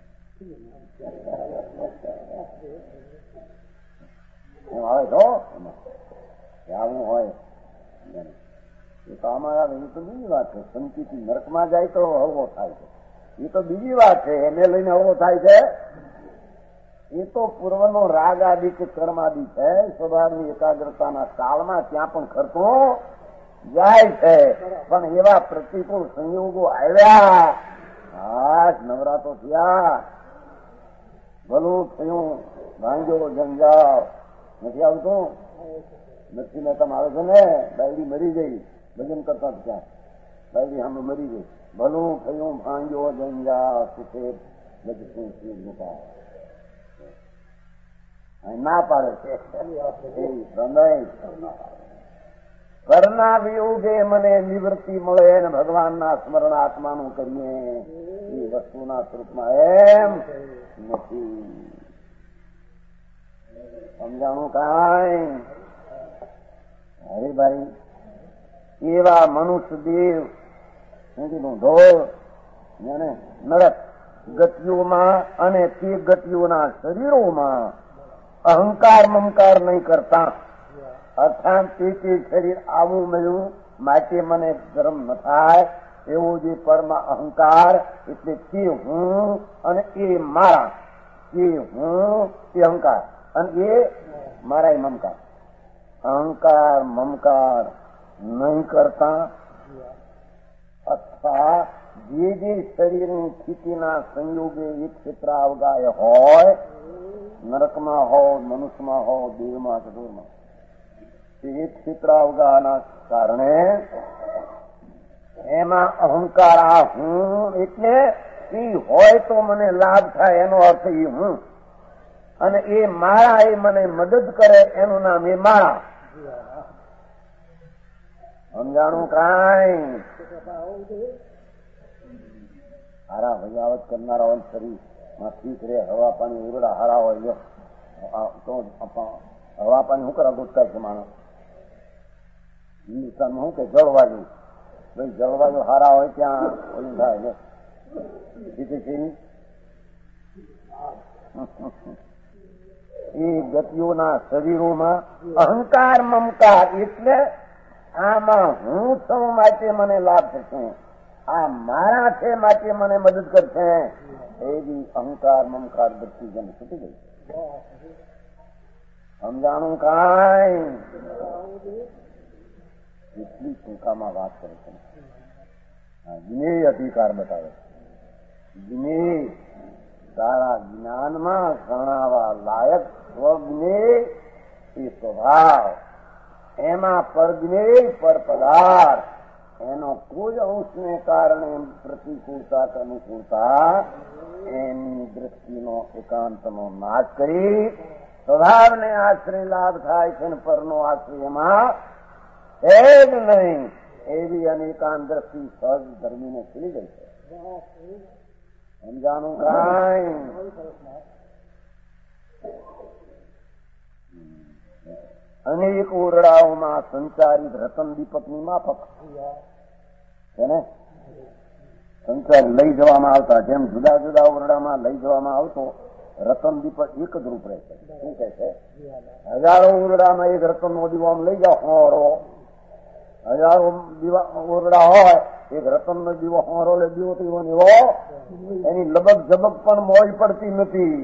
આવે તો આવું હોય એ તો આમાં આવે. એ તો બીજી વાત છે. સંકિતિ નરકમાં જાય તો હળવો થાય છે, એ તો બીજી વાત છે. એને લઈને હળવો થાય છે એ તો પૂર્વનો રાગ આદિ કે કર્મ આદિ છે. સ્વભાવની એકાગ્રતાના કાળમાં ત્યાં પણ ખર્ચો જાય છે. પણ એવા પ્રતિકૂળ સંયોગો આવ્યા, આજ નવરાતો થયા, ભલું થયું, ભાંગ્યો જંજાવ નથી આવતું. નથી ને તમે આવે છે ને ડાયરી મરી ગઈ ભજન કરતા ત્યાં ડાયરી સામે મરી ગઈ. ભલું થયું ભાંગ્યો જંજાવ સુખે બધું ના પાડે છે. કરના વિયોગે મને નિવૃત્તિ મળે ને ભગવાનના સ્મરણ આત્માનું કરીએ એ વસ્તુના સ્વરૂપમાં એમ નથી. સમજાણું કાંઈ? હરિભાઈ એવા મનુષ્ય દેવ નું ઢોર જેને નરક ગતિઓમાં અને તે ગતિઓના શરીરોમાં અહંકાર મમકાર નહીં કરતા, અર્થાત તે તે શરીર આવું મળ્યું માટે મને ગરમ ન થાય એવો જે પરમ અહંકાર, એટલે તે હું અને એ મારા, એ હું એ અહંકાર અને એ મારા એ મમકાર, અહંકાર મમકાર નહીં કરતા, અથવા જે જે શરીરની સ્થિતિના સંયોગે એક ક્ષેત્ર અવગાય હોય, નરકમાં હો, મનુષ્યમાં હો, દેવમાં ચતુરમાં, એ ક્ષેત્ર અવગાહના કારણે એમાં અહંકાર આ હું એટલે એ હોય તો મને લાભ થાય એનો અર્થ એ હું, અને એ મારા એ મને મદદ કરે એનું નામ એ મારા. સમજાણું કાંઈ? હારા વજાવત કરનારા શરીર માં ઠીક રે, હવા પાણી ઉરડા હારા હોય તો હવા પાણી શું કરવા ગોતતા છે માણસ? હિન્દુસ્તાનમાં શું કે જળવાયુ, ભાઈ જળવાયુ હારા હોય ત્યાં ઓલું થાય ને એ ગતિઓના શરીરોમાં અહંકાર મમકાર, એટલે આમાં હું છું માટે મને લાભ થશે, આ મારા છે માટે મને મદદ કરશે, એવી અહંકાર મમકાર બધી જેને છૂટી ગઈ. સમજાણું કાંઈ? એટલી ટૂંકામાં વાત કરે છે. જ્ઞેય અધિકાર બતાવે છે. જ્ઞેય તારા જ્ઞાનમાં ગણાવા લાયક સ્વજ્ઞેય એ સ્વભાવ, એમાં પરજ્ઞેય પર પદાર્થ, એનો કોઈ અંશને કારણે પ્રતિકૂળતા કે અનુકૂળતા એની દ્રષ્ટિનો એકાંતનો નાશ કરી સ્વભાવને આશ્રય લાભ થાય છે ને પરનો આશ્રય એમાં છે જ નહીં, એવી અનેકાંત દ્રષ્ટિ સહજ ધર્મીને ખીલી ગઈ છે. સમજાણું કાંઈ? અનેક ઓરડાઓમાં સંચારિત રતન દીપકની માફક છે ને સંચાર લઈ જવામાં આવતા, જેમ જુદા જુદા ઓરડામાં લઈ જવામાં આવતો રતન દીપક એક જ રૂપ રહે છે. શું કહે છે? હજારો ઓરડામાં એક રતન નો દીવો આમ લઈ જાઓ, હોરો હજારો દીવા ઓરડા હોય, એક રતન નો દીવો હોરો લે દીવો દીવો દીવો એની લબક ઝબક પણ મોજ પડતી નથી.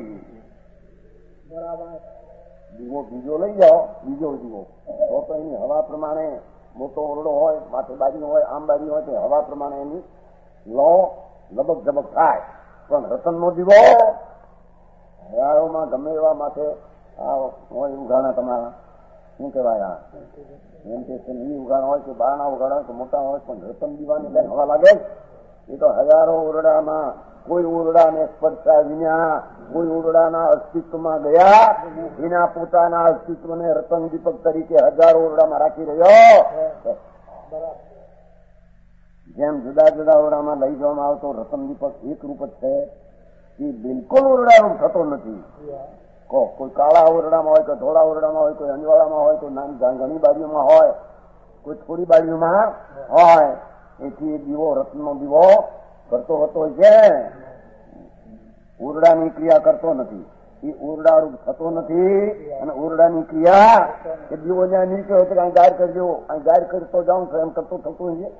દીવો બીજો લઈ જાઓ, બીજો દીવો તો તો એની હવા પ્રમાણે મોટો ઓરડો હોય, માથે બારી હોય, આમ બારી હોય, તો હવા પ્રમાણે એની લો લબક ઝબક થાય. પણ રતન નો દીવો હજારોમાં ગમે એવા માથે આ હોય ઉઘાણા તમારા શું કહેવાય એમ કે ઉઘાણા હોય કે બારણા ઉઘાડા હોય કે મોટા હોય, પણ રતન દીવાની કઈ હવા લાગે એ તો હજારો ઓરડામાં કોઈ ઓરડાને સ્પર્શા વિના, કોઈ ઓરડાના અસ્તિત્વમાં ગયા વિના પોતાના અસ્તિત્વને રતન દીપક તરીકે હજારો ઓરડામાં રાખી રહ્યો. જેમ જુદા જુદા ઓરડામાં લઈ જવામાં આવતો રતન દીપક એક રૂપ જ છે, એ બિલકુલ ઓરડારૂપ થતો નથી. કોઈ કાળા ઓરડામાં હોય, કોઈ ધોળા ઓરડામાં હોય, કોઈ અંજવાળામાં હોય, કોઈ નાની ઘણી બાજુમાં હોય, કોઈ થોડી બાજુમાં હોય. એથી દીવો રત્નનો દીવો કરતો હતો છે, ઓરડાની ક્રિયા કરતો નથી. એ ઓરડારૂપ થતો નથી, અને ઓરડાની ક્રિયા કે દીવો જ્યાં નીચે હોય તો કઈ ગાયર કરજો, અહીં ગાયર કરતો જાઉં છું એમ કરતો થતું છે.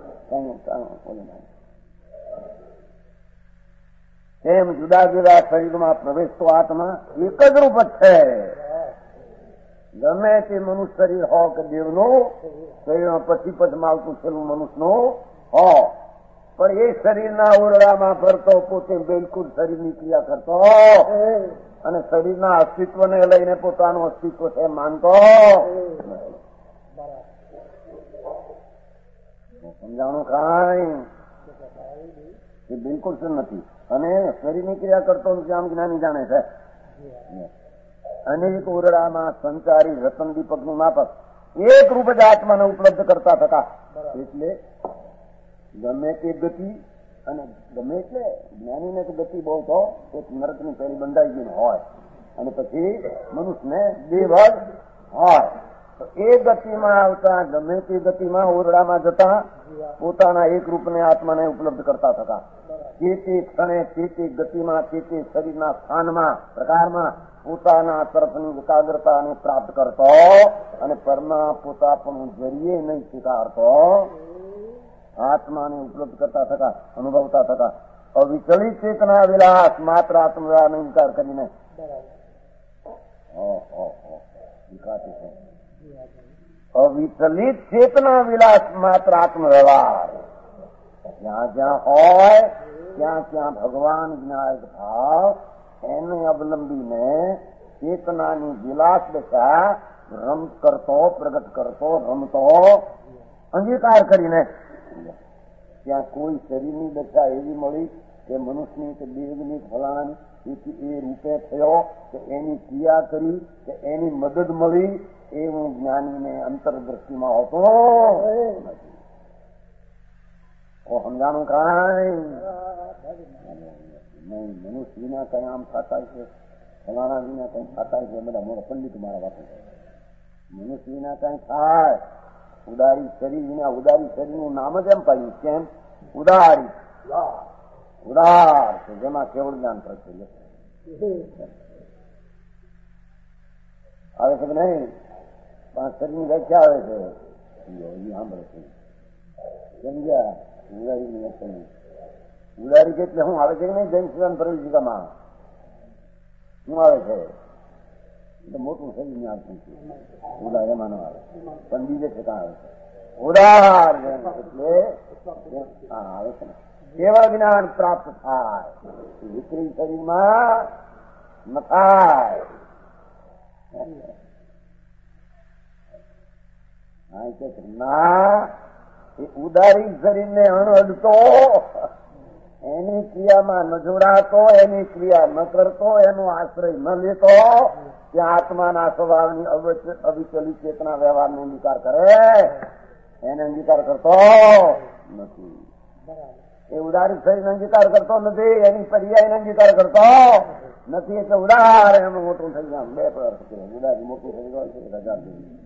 એમ જુદા જુદા શરીરમાં પ્રવેશતો આત્મા એક જ રૂપ જ છે. ગમે તે મનુષ્ય શરીર હો કે દેવનું શરીરમાં પછી પછમાં આવતું છેલ્લું મનુષ્યનું હો, પણ એ શરીરના ઓરડામાં ફરતો પોતે બિલકુલ શરીરની ક્રિયા કરતો અને શરીરના અસ્તિત્વને લઈને પોતાનું અસ્તિત્વ છે માનતો. સમજાણું કાંઈ? એ બિલકુલ નથી. અને શરીરની ક્રિયા કરતો નથી, આમ જ્ઞાની જાણે છે. અનેક ઓરડામાં સંચારી રતન દીપકની માફક એક રૂપ જ આત્માને ઉપલબ્ધ કરતા થતા, એટલે ગમે તે ગતિ અને ગમે એટલે જ્ઞાનીને તો ગતિ બહુ તો એક નરકની પેલી બંધાઈ ગઈ હોય અને પછી મનુષ્યને બે ભાગ હોય. તો એ ગતિમાં આવતા ગમે તે ગતિમાં ઓરડામાં જતા પોતાના એક રૂપને આત્માને ઉપલબ્ધ કરતા થતા. તે તે ક્ષણે તે તે ગતિમાં તે તે શરીરના સ્થાનમાં પ્રકારમાં પોતાના તરફની એકાગ્રતાને પ્રાપ્ત કરતો અને પરમા પોતાપણું જરીએ નહીં સ્વીકારતો આત્માને ઉપલબ્ધ કરતા થતા અનુભવતા થતા અવિચલિત ચેતના વિલાસ માત્ર આત્મવ્યવહારનો ઇનકાર કરીને અવિચલિત ચેતના વિલાસ માત્ર આત્મવ્યવહાર જ્યાં જ્યાં હોય ત્યાં ત્યાં ભગવાન વિનાયક ભાવ એને અવલંબીને ચેતનાની વિલાસ દશા રમ કરતો પ્રગટ કરતો રમતો અંગીકાર કરીને ત્યાં કોઈ શરીરની દશા એવી મળી કે મનુષ્યની કે દેવની ફલાણાની એ રૂપે થયો કે એની ક્રિયા કરી કે એની મદદ મળી એવું જ્ઞાનીને અંતરદ્રષ્ટિમાં હોતો સમજાણું કાંઈ નહીં. મનુષ્ય વિના કઈ આમ થતા છે ફલાણા વિના કઈ થતા છે બધા મોટા પંડિત મારા વાત મનુષ્ય વિના કઈ થાય. ઉદારી શરીર વિના ઉદારી શરીરનું નામ જ એમ પાડ્યું કેમ ઉદારી ઉદાર છે જેમાં કેવળ જ્ઞાન પ્રગટે આવે છે કે નહીં. પાંચ શરીરની વ્યાખ્યા આવે છે સાંભળે છે સમજ્યા. ઉદારી ની ઉદારી એટલે શું આવે છે કે નહીં જૈન સિદ્ધાંત પ્રવેશિકામાં શું આવે છે એટલે મોટું શરીર ને આવતું છે ઉદાર એમાં ન આવે પણ બીજે ઠેકાણ આવે છે ઉદાર એટલે હા આવે છે ને કેવળ જ્ઞાન પ્રાપ્ત થાય વિકરી શરીરમાં ન થાય. ના એ ઉદારી શરીરને અણઅડતો એની ક્રિયામાં ન જોડાતો એની ક્રિયા ન કરતો એનો આશ્રય ન લેતો ત્યાં આત્માના સ્વભાવની અવિચલિત ચેતના વ્યવહારનો અંગીકાર કરે એને અંગીકાર કરતો નથી. એ ઉદારી શરીરનો અંગીકાર કરતો નથી એની પર્યાયનો અંગીકાર કરતો નથી એટલે ઉદાર એનું મોટું થઈ જાય. બે પદાર્થ છે ઉદારી મોટું થઈ ગયું છે હજાર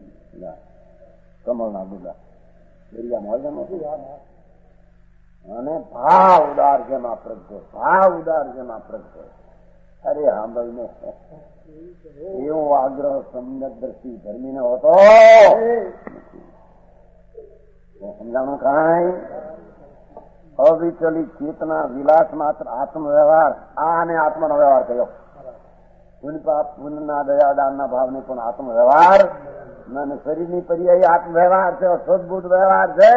કમળના દુડા દરિયામાં હોય અને ભાવ ઉદાર જેમાં પ્રગટે ભાવ ઉદાર જેમાં પ્રગટે અરે સાંભળીને એવો આગ્રહ સમ્યક દ્રષ્ટિ ધર્મીને હોતો સમજાણું કાંઈ. અવિચલિત ચેતના વિલાસ માત્ર આત્મવ્યવહાર આ અને આત્માનો વ્યવહાર કર્યો. પુનના દયા દાનના ભાવને પણ આત્મવ્યવહાર અને શરીરની પર્યાય આત્મવ્યવહાર છે સદબુદ્ધ વ્યવહાર છે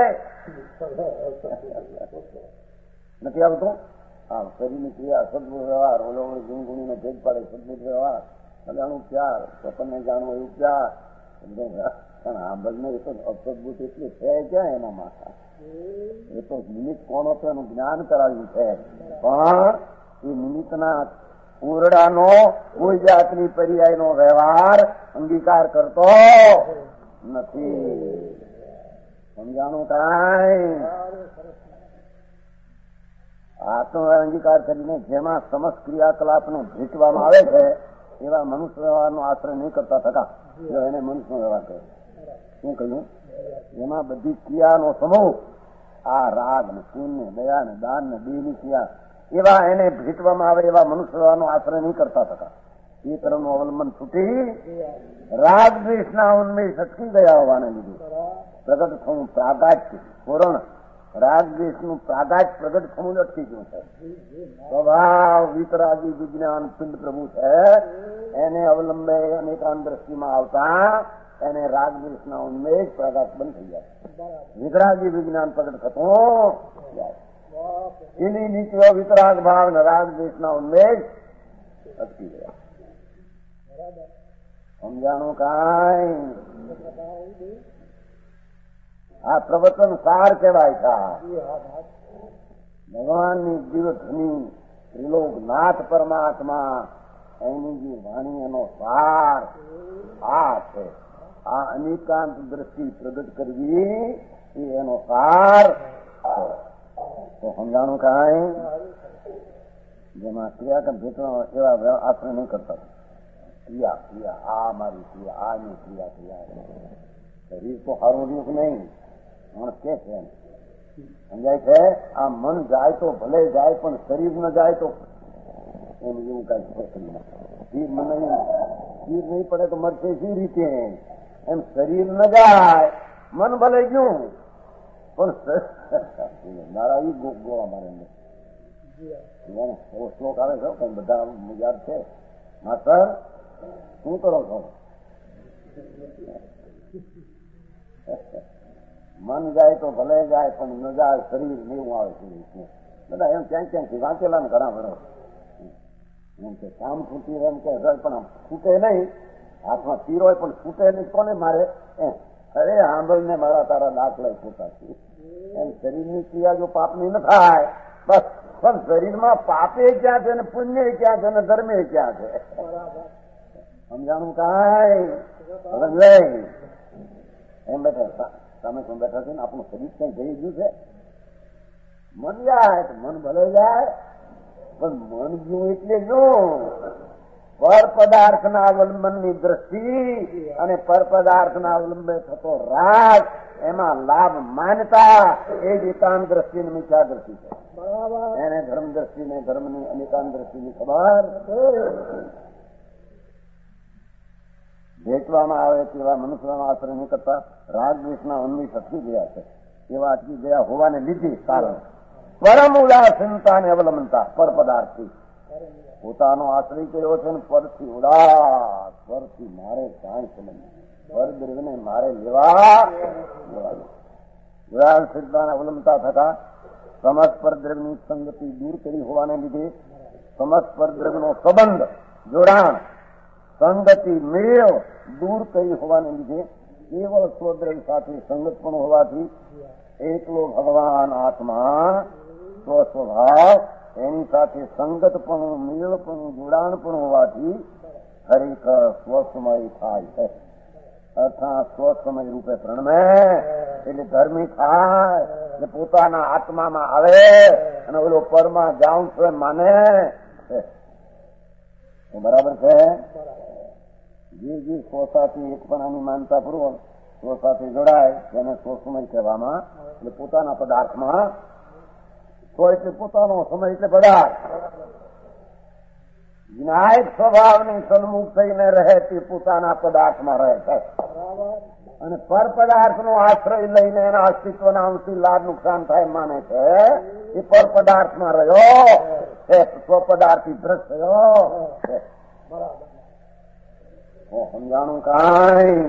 નથી આવતું. હા શરીરની ક્રિયા સદબુદ્ધ વ્યવહાર ઓલો ગુણગુણીને ભેદ પાડે સદબુદ્ધ વ્યવહાર કલ્યાણું પ્યાર સ્વતંત્ર જાણવું એવું પ્યાર પણ આ બધને એ તો અસદબુદ્ધ એટલું છે ક્યાં એના માથા એ તો નિમિત્ત કોણ હતો એનું જ્ઞાન કરાવ્યું છે પણ એ નિમિત્તના ઓરડાનો કોઈ જાતની પર્યાયનો વ્યવહાર અંગીકાર કરતો નથી. સમજાણું કાંઈ. આત્મ અંગીકાર કરીને જેમાં સમસ્ત ક્રિયાકલાપને ભેટવામાં આવે છે એવા મનુષ્ય વ્યવહારનો આશ્રય નહીં કરતા થતા જો એને મનુષ્યનો વ્યવહાર કરે. શું કહ્યું? એમાં બધી ક્રિયાનો સમૂહ આ રાગ ને પુણ્ય દયા ને દાન ને દેહની ક્રિયા એવા એને ભેટવામાં આવે એવા મનુષ્ય વ્યવહારનો આશ્રય નહીં કરતા થતા. એ તરફનું અવલંબન છૂટી રાગ દ્વેષના ઉન્મેષ અટકી ગયા હોવાને લીધે પ્રગટ થવું પ્રાગાટ્ય પૂરણ રાગ દ્વેષનું પ્રાગાટ પ્રગટ થવું અટકી ગયું છે. સ્વભાવ વિતરાગી વિજ્ઞાન પિંડ પ્રભુ છે એને અવલંબે અનેકાંત દ્રષ્ટિમાં આવતા એને રાગ દ્વેષના ઉન્મેષ પ્રાગાટ બંધ થઈ જાય. વિતરાગી વિજ્ઞાન પ્રગટ થતું જાય. એની નીચે વિતરાગ ભાવ ને રાગ દ્વેષના ઉન્મેષ અટકી ગયા. સમજાણું કાંઈ. આ પ્રવચન સાર કહેવાય છે. ભગવાનની દિવ્યધ્વનિ ત્રિલોકનાથ પરમાત્મા એની જે વાણી એનો સાર આ છે. આ અનેકાંત દ્રષ્ટિ પ્રગટ કરવી એ એનો સાર છે. તો સમજાણું કાંઈ જેમાં ક્રિયા કે ભેટો એવા આશ્રય નહીં કરતા. ક્રિયા ક્રિયા આ મારી ક્રિયા આ ની ક્રિયા ક્રિયા શરીર તો સારું રહ્યું કે નહીં માણસ કે છે એમ સમજાય છે. આ મન જાય તો ભલે જાય પણ શરીર ન જાય તો એમ એવું કઈ છે. શરીર મને શરીર નહીં પડે તો મરશે સી રીતે એમ શરીર ન જાય મન ભલે ગયું પણ મારા ઈ ગોવા મારે એવો શ્લોક આવે છે કઈ બધા યાદ છે. માસ્ટર શું કરો છો? મન જાય તો ભલે જાય પણ ન જાય શરીર એવું આવે છે. બધા એમ ક્યાંક ક્યાંક વાંચેલા ને ઘણા ભરો એમ કે કામ છૂટી એમ કે પણ છૂટે નહીં. હાથમાં તીર હોય પણ છૂટે નહીં કોને મારે અરે આંબળ ને મારા તારા દાખલા ખોટા છે. એમ શરીરની ક્રિયા જો પાપની ન થાય બસ. પણ શરીરમાં પાપે ક્યાં છે ને પુણ્ય ક્યાં છે ને ધર્મે ક્યાં છે સમજાણું કાંઈ એમ બેઠા તમે પણ બેઠા છે ને આપણું શરીર કઈ જઈ ગયું છે. મન જાય તો મન ભલે જાય પણ મન ગયું એટલે શું પર પદાર્થ ના અવલંબન ની દ્રષ્ટિ અને પર પદાર્થ ના અવલંબે થતો રાગ એમાં લાભ માનતા એ જ એકાંત દ્રષ્ટિ ની મિથ્યા દ્રષ્ટિ છે. એને ધર્મ દ્રષ્ટિ ને ધર્મ ની અનેકાંત દ્રષ્ટિ ની ખબર ભેટવામાં આવે તેવા મનુષ્યનો આશ્રય નહીં કરતા રાગ દ્વેષના ઉન્મિષ અટકી ગયા છે. એવા અટકી ગયા હોવાને લીધે કારણ પરમ ઉદાસીનતા ને અવલંબનતા પર પદાર્થથી પોતાનો આશ્રય કર્યો છે ને પરથી ઉદાસ પરથી મારે કાંઈ સમજ પર દ્રવ્યને મારે લેવા ઉદાસીનતાને અવલંબતા થતા સમસ્ત પરદ્રવ્યની સંગતિ દૂર કરી હોવાને લીધે સમસ્ત પરદ્રવ્યનો સંબંધ જોડાણ સંગતિ મેળ દૂર કરી હોવાને લીધે કેવળ સ્વદ્રવ્ય સાથે સંગત પણ હોવાથી એકલો ભગવાન આત્મા સ્વસ્વભાવ એની સાથે સંગત પણ મેળ પણ જોડાણ પણ હોવાથી ખરેખર સ્વસમય થાય છે. અર્થાત સ્વસમય રૂપે પ્રણમે એટલે ધર્મી થાય એટલે પોતાના આત્મામાં આવે અને ઓલો પરમાં જાઉં છું એમ માને બરાબર છે. જે જે સ્વ સાથે એકપણાની માનતા પૂર્વક સ્વ સાથે જોડાય તેને સ્વસમય કહેવામાં એટલે પોતાના પદાર્થમાં સ્વ એટલે પોતાનો સમય એટલે પદાર્થ વિનાયક સ્વભાવની સન્મુખ થઈને રહે તે પોતાના પદાર્થમાં રહે છે અને પર પદાર્થનો આશ્રય લઈને એના અસ્તિત્વના અંશી લાભ નુકસાન થાય માને છે. એ પર પદાર્થમાં રહ્યો સ્વ પદાર્થી ભ્રષ્ટ થયો સમજાણું કાંઈ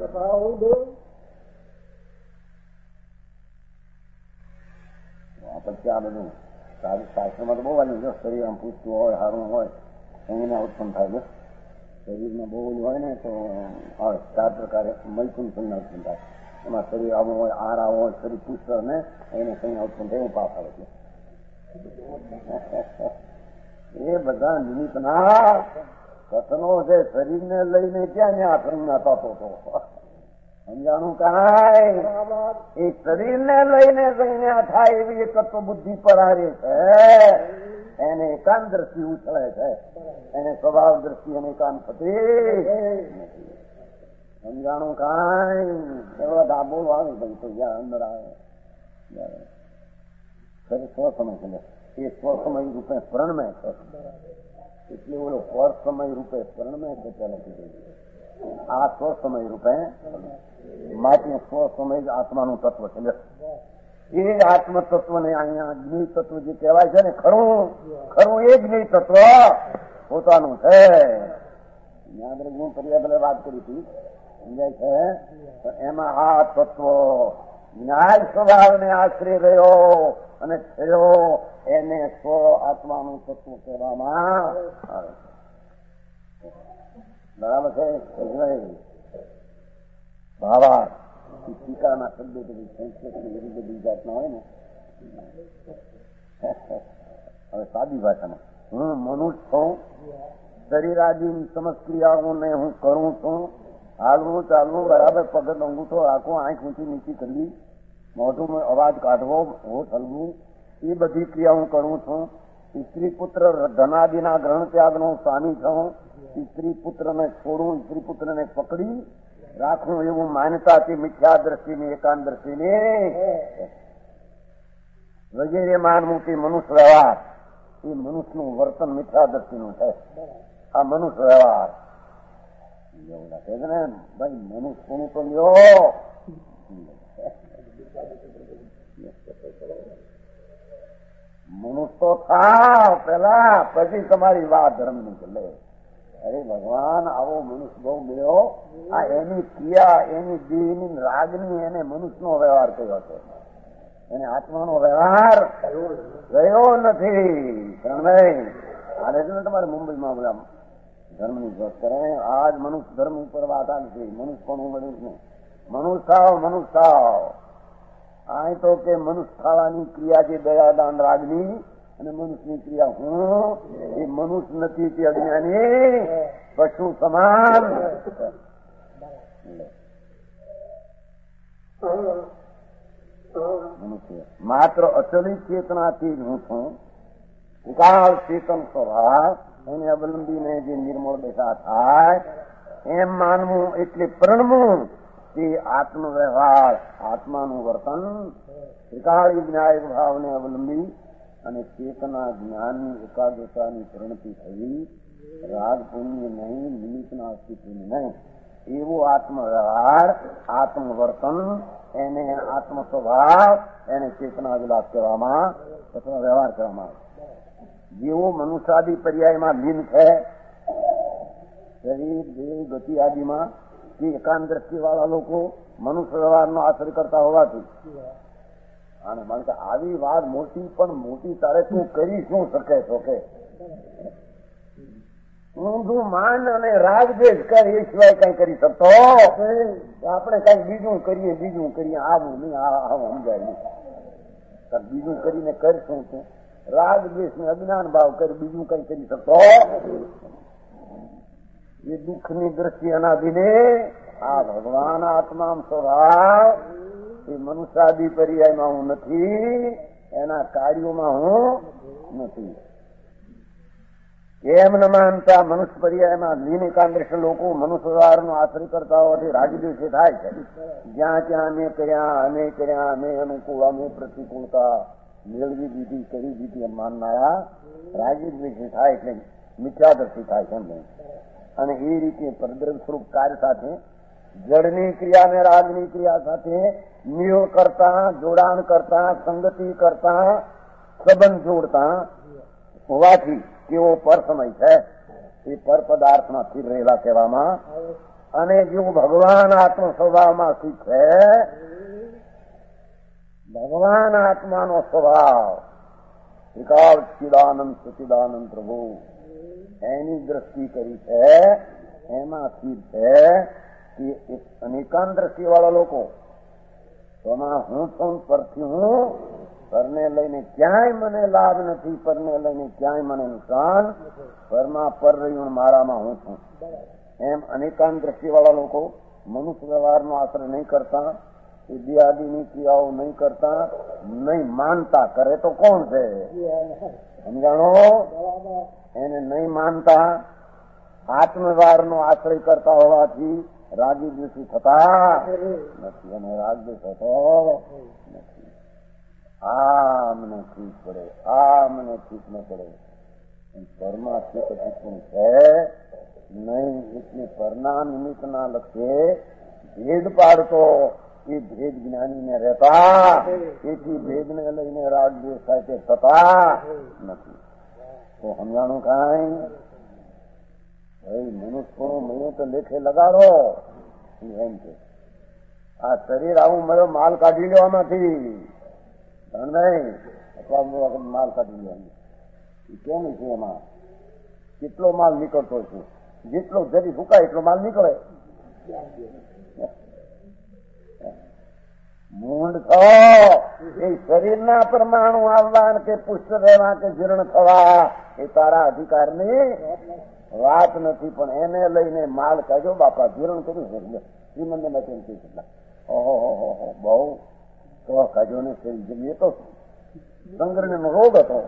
પછી આ બધું શાસ્ત્રમાં તો બહુ વાલી જો શરીર આમ પૂછતું હોય સારું હોય એને ઉત્પન્ન થાય છે. શરીરમાં બહુ હોય ને તો આવે ચાર પ્રકારે મૈથુન સંજ્ઞા ઉત્પન્ન થાય. એમાં શરીર આવું હોય આર આવું હોય શરીર પુષ્પ ને એને સંજ્ઞા ઉત્પન્ન થાય એવું પાપ આવે છે. એ બધા નિમિત્તના કથનો છે. શરીરને લઈને ક્યાં ત્યાં સંજ્ઞા થતો હતો સમજાણું કાંઈ એ શરીરને લઈને સંજ્ઞા થાય એવી એક તત્વ બુદ્ધિ પર આવે છે. એને એકાંત દ્રષ્ટિ ઉછળે છે. એને સ્વભાવ દ્રષ્ટિ અને એકાંત થતી સમજાણું કાંઈ એવા ધાબો આવે ભાઈ તો જ્યાં અંદર આવે ખરી સ્વસમય છે એ સ્વસમય રૂપે પ્રણમે છે એટલે ઓલો પર સમય રૂપે પ્રણમે છે પેલા કીધું આ સ્વસમય રૂપે માટે સ્વસમય જ આત્માનું તત્વ છે. એ આત્મ તત્વ ને અહીંયા જ્ઞેય તત્વ જે કહેવાય છે ને ખરું ખરું એ જ્ઞેય તત્વ પોતાનું છે. યાદ હું પરિયા ભલે વાત કરી હતી સમજાય છે એમાં આ તત્વ જ્ઞાન સ્વભાવને આશ્રય રહ્યો અને થયો એને સ્વ આત્માનું તત્વ કહેવામાં આવે. બરાબર છે. ભાવાર્થ ટીકાના શબ્દો બધી સંસ્કૃતની બધી બધી જાતના હોય ને હવે સાદી ભાષામાં હું મનુષ્ય છું. શરીર આદિની સમસ્ત ક્રિયાઓને હું કરું છું. હાલવું ચાલવું બરાબર પગત અંગૂઠો રાખવો આંખ ઊંચી નીચી કરવી મોઢું અવાજ કાઢવો હોઠ હલવું એ બધી ક્રિયા હું કરું છું. સ્ત્રી પુત્ર ધનાદિના ગ્રહણ ત્યાગનો સ્વામી છું. સ્ત્રી પુત્રને છોડું, સ્ત્રી પુત્રને પકડી રાખવું એવું માન્યતાથી મિથ્યા દ્રષ્ટિની એકાંત દ્રષ્ટિની વગેરે માનવું તે મનુષ્ય વ્યવહાર, એ મનુષ્યનું વર્તન મિથ્યા દ્રષ્ટિનું છે. આ મનુષ્ય વ્યવહાર એવું લાગે છે ને ભાઈ, મનુષ્ય કોનું તો લ્યો, મનુષ્ય તો થાવ પેલા, પછી તમારી વાત ધર્મની ચાલે. અરે ભગવાન, આવો મનુષ્ય બહુ મળ્યો. આ એની ક્રિયા, એની દેહની રાગની એને મનુષ્યનો વ્યવહાર કર્યો છે, એને આત્માનો વ્યવહાર ગયો નથી. આને છે ને તમારે મુંબઈમાં બધા ધર્મની વાત કરે, આજ મનુષ્ય ધર્મ ઉપર વાત આવી. મનુષ્ય કોનું મનુષ્ય મનુષ્ય થાવ, મનુષ્ય થાવ. આ તો કે મનુષ્ય થવાની ક્રિયા છે દયાદાન રાગની, અને મનુષ્યની ક્રિયા હું એ મનુષ્ય નથી, તે અજ્ઞાની પશુ સમાન. મનુષ્ય માત્ર અચલિત ચેતનાથી જ હું છું. વિકાળ ચેતન સ્વભાવ એને અવલંબીને જે નિર્મળ દશા થાય એમ માનવું, એટલે પ્રણવું તે આત્મવ્યવહાર, આત્માનું વર્તન. વિકાળ વિજ્ઞાયક ભાવને અવલંબી અને ચેતના જ્ઞાનની એકાગ્રતાની પરિણતિ થઈ, રાગ પુણ્ય નહીં, નિમિત્તના અસ્તિત્વની નહીં, એવો આત્મવ્યવહાર, આત્મવર્તન, એને આત્મ સ્વભાવ, એને ચેતના વિલાસ કહેવામાં અથવા વ્યવહાર કહેવામાં આવે. જેવો મનુષ્યાદિ પર્યાયમાં લીન છે, શરીર દેહ ગતિ આદિમાં, કે એકાંત દ્રષ્ટિ વાળા લોકો મનુષ્ય વ્યવહારનો આશ્રય કરતા હોવાથી, અને મને કે આવી વાત મોટી પણ મોટી તારે તું કરી શું શકે છો કે ઊંધું માન અને રાગદેશ કર, એ સિવાય કઈ કરી શકતો આપણે કઈ બીજું કરીએ, બીજું કરીએ, આવું નહીં, આવું સમજાય નહીં. બીજું કરીને કરશું છું, રાગ દ્વેષ ને અજ્ઞાન ભાવ કરી બીજું કઈ કરી શકતો એ દુઃખની દ્રષ્ટિ અનાદિને આ ભગવાન આત્મા સ્વભાવ, એ મનુષ્યાદિ પર્યાયમાં હું નથી, એના કાર્યોમાં હું નથી. એમ ન માનતા મનુષ્ય પર્યાયમાં લીન એકાંદ્રશ લોકો મનુષ્ય વ્યવહારનો આશ્રય કરતા હોવાથી રાગદ્વેષ થાય છે. જ્યાં ત્યાં અમે કર્યા, અમે કર્યા, અમે અનુકૂળ, અમે પ્રતિકૂળતા મેળવી દીધી, કરી દીધી એમ માનનારા રાગદ્વેષ થાય, એટલે મિથ્યાદર્શી થાય છે એમ. અને એ રીતે પરદ્રવ્ય સ્વરૂપ કાર્ય સાથે જળની ક્રિયા અને રાગની ક્રિયા સાથે મેળ કરતા, જોડાણ કરતા, સંગતિ કરતા, સંબંધ જોડતા હોવાથી કેવો પર સમય છે, એ પર પદાર્થમાં સ્થિર રહેલા કહેવામાં. અને જેવું ભગવાન આત્મ સ્વભાવમાં સ્થિત છે, ભગવાન આત્માનો સ્વભાવ વિકાળ ચિદાનંદ સચિદાનંદ પ્રભુ એની દ્રષ્ટિ કરી છે, એમાં સ્થિત છે કે અનેકાંત દ્રષ્ટિ વાળા લોકો એમાં હું છું, પરથી હું, પરને લઈને ક્યાંય મને લાભ નથી, પરને લઈને ક્યાંય મને નુકસાન, પરમાં પર રહ્યું, મારામાં હું છું, એમ અનેકાંત દ્રષ્ટિ વાળા લોકો મનુષ્ય વ્યવહારનો આશ્રય નહીં કરતા, વિદ્યાદિની ક્રિયાઓ નહીં કરતા, નહીં માનતા. કરે તો કોણ છે સમજાણો? એને નહીં માનતા, આત્મવ્યવહારનો આશ્રય કરતા હોવાથી રાગી દ્વેષી થતા નથી, અને રાગદ્વેષ થતો નથી. આ મને ઠીક પડે, આ મને ઠીક ન પડે, પરમાં ઠીક પણ છે નહીં, એટલે પરના નિમિત્તના લક્ષ્ય ભેદ પાડતો એ ભેદ જ્ઞાનીને રહેતા, તેથી ભેદને લઈને રાગદ્વેષ થાય તે થતા નથી. તો સમજાણું કાંઈ ભાઈ, મનુષ્ય મેં તો લેખે લગાડો એમ કે આ શરીર આવું મળ્યો, માલ કાઢી લો આમાંથી, નહીં અથવા વખત માલ કાઢી લેવાનું. એ કેમ છે? એમાં કેટલો માલ નીકળતો છે, જેટલો જરી ફૂકાય એટલો માલ નીકળે. મૂંડ થો એ શરીરના પરમાણુ આવવા કે પુષ્ટ રહેવા કે જીર્ણ થવા એ તારા અધિકારની વાત નથી, પણ એને લઈને માલ કાઢ્યો બાપા, જીર્ણ કર્યું છે શ્રીમંદ મેં કેમ કહી શકતા, ઓહો બહુ તો કાઢ્યો ને શરીર જઈએ તો સંગ્રહણીનો રોગ હતો.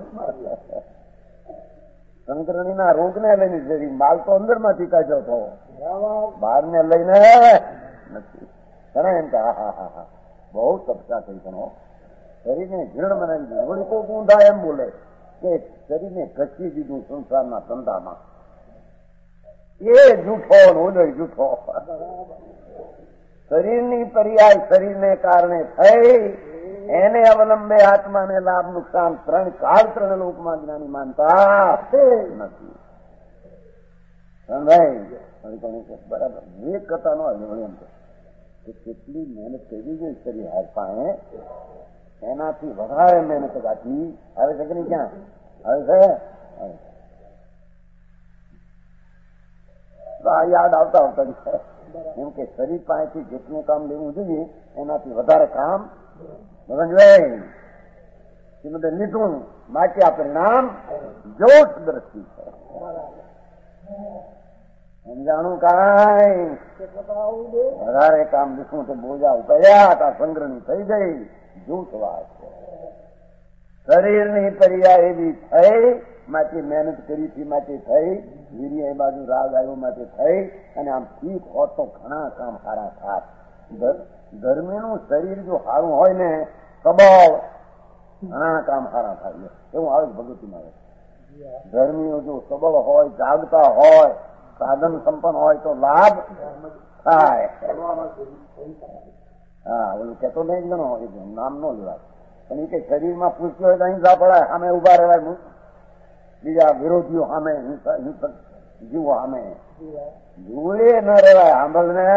સંગ્રહણીના રોગને લઈને શરીર માલ તો અંદરમાંથી કાઢ્યો હતો, બહારને લઈને નથી. ઘણા એમ કે હા હા હા હા બહુ તપસ્યા કરી, પણ શરીરને જીર્ણ બનાવી દીધું. વળી કોઈ ઊંધા એમ બોલે કે શરીરને ઘસી દીધું સંસારના ધંધામાં. એ જૂઠો ઓલો જૂઠો. શરીરની પર્યાય શરીરને કારણે થઈ, એને અવલંબે આત્માને લાભ નુકસાન ત્રણ કાળ ત્રણ લોકમાં જ્ઞાની માનતા નથી. બરાબર વિવેક કથા નો એમ કે કેટલી મહેનત કરવી જોઈએ શરીર હાથપાએ, એનાથી વધારે મહેનત બાકી આવે છે કે નહીં? ક્યાં આવે છે? યાદ આવતા આવતા એમ કે શરીર પાસેથી જેટલું કામ લેવું જોઈએ એનાથી વધારે કામ બધે લીધું, માટે આ પરિણામ જોશ દ્રષ્ટિ છે. સમજાણું કાંઈ વધારે કામ લીધું તો બોજા ઉતર્યા તા સંગ્રહણી થઈ ગઈ, જૂઠ વાત છે. શરીરની પર્યા એવી થઈ, માટે મહેનત કરી હતી માટે થઈ, વીર્ય એ બાજુ રાગ આવ્યો માટે થઈ, અને આમ ઠીક હોત તો ઘણા કામ સારા થાત. ગરમીનું શરીર જો સારું હોય ને સ્વભાવ ઘણા કામ સારા થાય એવું આવે ભગવતીમાં. ગરમીનો જો સ્વભાવ હોય, જાગતા હોય, સાધન સંપન્ન હોય તો લાભ થાય. હા ઓલું કેતો નહીં ગણો નામ નો લેવાય, પણ એ કે શરીરમાં પૂછ્યું હોય તો હિંસા પડાય, સામે ઉભા રહેવાય, બીજા વિરોધીઓ સામે હિંસક જીવો સામે જોડે ન રહેવાય. સાંભળ ને,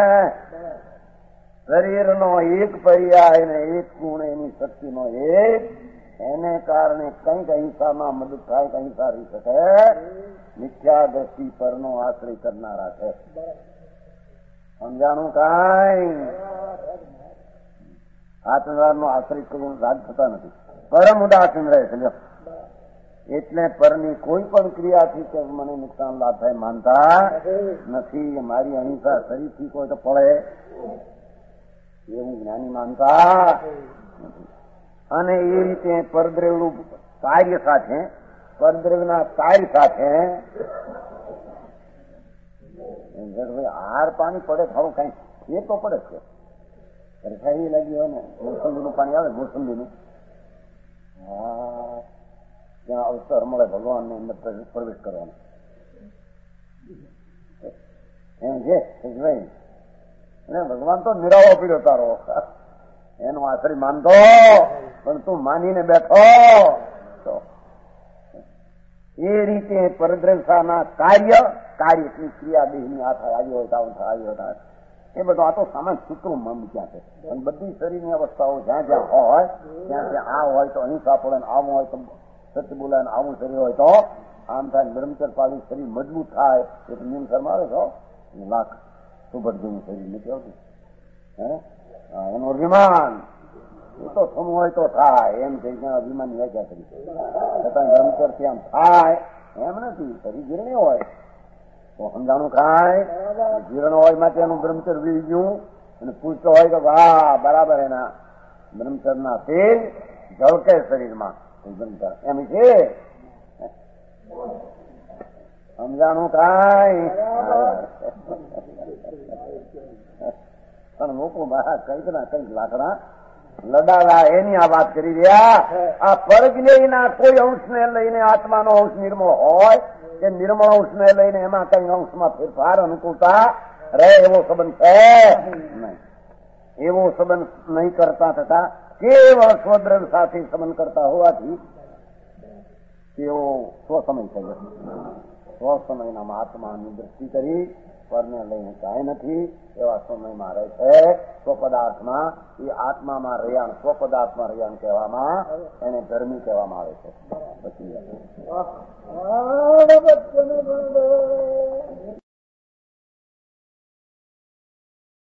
શરીરનો એક પર્યાય ને એક ગુણ એની શક્તિનો એક, એને કારણે કંઈક અહિંસામાં મદદ થાય, કંઈ સારી શકે. મિથ્યા દ્રષ્ટિ પરનો આશ્રય કરનારા છે. સમજાણું કાંઈ? આત્મદાર નો આશ્રય કરવું રાગ થતા નથી, પરમ ઉદાસીન રહે છે. એટલે પરની કોઈ પણ ક્રિયાથી કે મને નુકસાન લાભ થાય માનતા નથી. મારી અહિંસા શરીરથી કોઈ તો પડે એવું જ્ઞાની માનતા નથી. અને એ રીતે પરદ્રવ્યનું કાર્ય સાથે, પરદ્રવ્યના કાર્ય સાથે હાર પાણી પડે થોડું કઈ એ તો પડે છે. રસાઈ લાગી હોય ને મોસંબીનું પાણી આવે, મોસંબીનું હા ત્યાં અવસર મળે ભગવાનને અંદર પ્રવેશ કરવાનો એમ છે. અને ભગવાન તો નિરાવો પીડ્યો તારો, એનો આશ્રય માનતો, પણ તું માનીને બેઠો તો એ રીતે પરદ્રવ્યના કાર્ય કાર્યની ક્રિયા દેહની આ થાય આવ્યો હોય તો આવ્યો થાય એ બધું આ તો સામાન્ય સૂત્રો મમ ક્યાં છે. અને બધી શરીરની અવસ્થાઓ જ્યાં જ્યાં હોય ત્યાં ત્યાં આ હોય તો અહિંસા પડે, આવું હોય તો સત્ય બોલાય, આવું શરીર હોય તો આમ થાય. બ્રહ્મચર પાડું શરીર મજબૂત થાય એ તો નિયમ શર્મા આવે છો લાખ સુભર જેવું શરીર નથી આવતું. હે એનું અભિમાન એ તો થવું હોય તો થાય એમ થઈ ગયા. અભિમાનની વ્યાખ્યા કરી છતાં બ્રહ્મચરથી આમ થાય એમ નથી. શરીર જીર્ણ હોય તો સમજાણું ખાય, જીર્ણ હોય માટે એનું બ્રહ્મચર વી ગયું, અને પૂછતો હોય તો વાહ બરાબર એના બ્રહ્મચરના તેલ ઝળકે શરીરમાં એમ છે. સમજાણું કાંઈ? પણ લોકો બહાર કંઈક ના કંઈક લાકડા લડાડા એની આ વાત કરી રહ્યા. આ પરજ્ઞેયના કોઈ અંશને લઈને આત્માનો અંશ નિર્મળ હોય કે નિર્મળ અંશને લઈને એમાં કઈ અંશમાં ફેરફાર અનુકૂળતા રહે એવો સંબંધ છે નહીં. એવો સંબંધ નહીં કરતા થતા કેવળ સ્વદ્રવ્ય સાથે સંબંધ કરતા હોવાથી તેઓ સ્વસમય થઈ જશે. સ્વસમયના આત્માની દ્રષ્ટિ કરી પરને લઈને કાંઈ નથી એવા સમયમાં રહે છે. સ્વપદાર્થમાં એ આત્મામાં રહ્યા, સ્વપદાર્થમાં રહ્યા કહેવામાં એને ધર્મી કહેવામાં આવે છે. પછી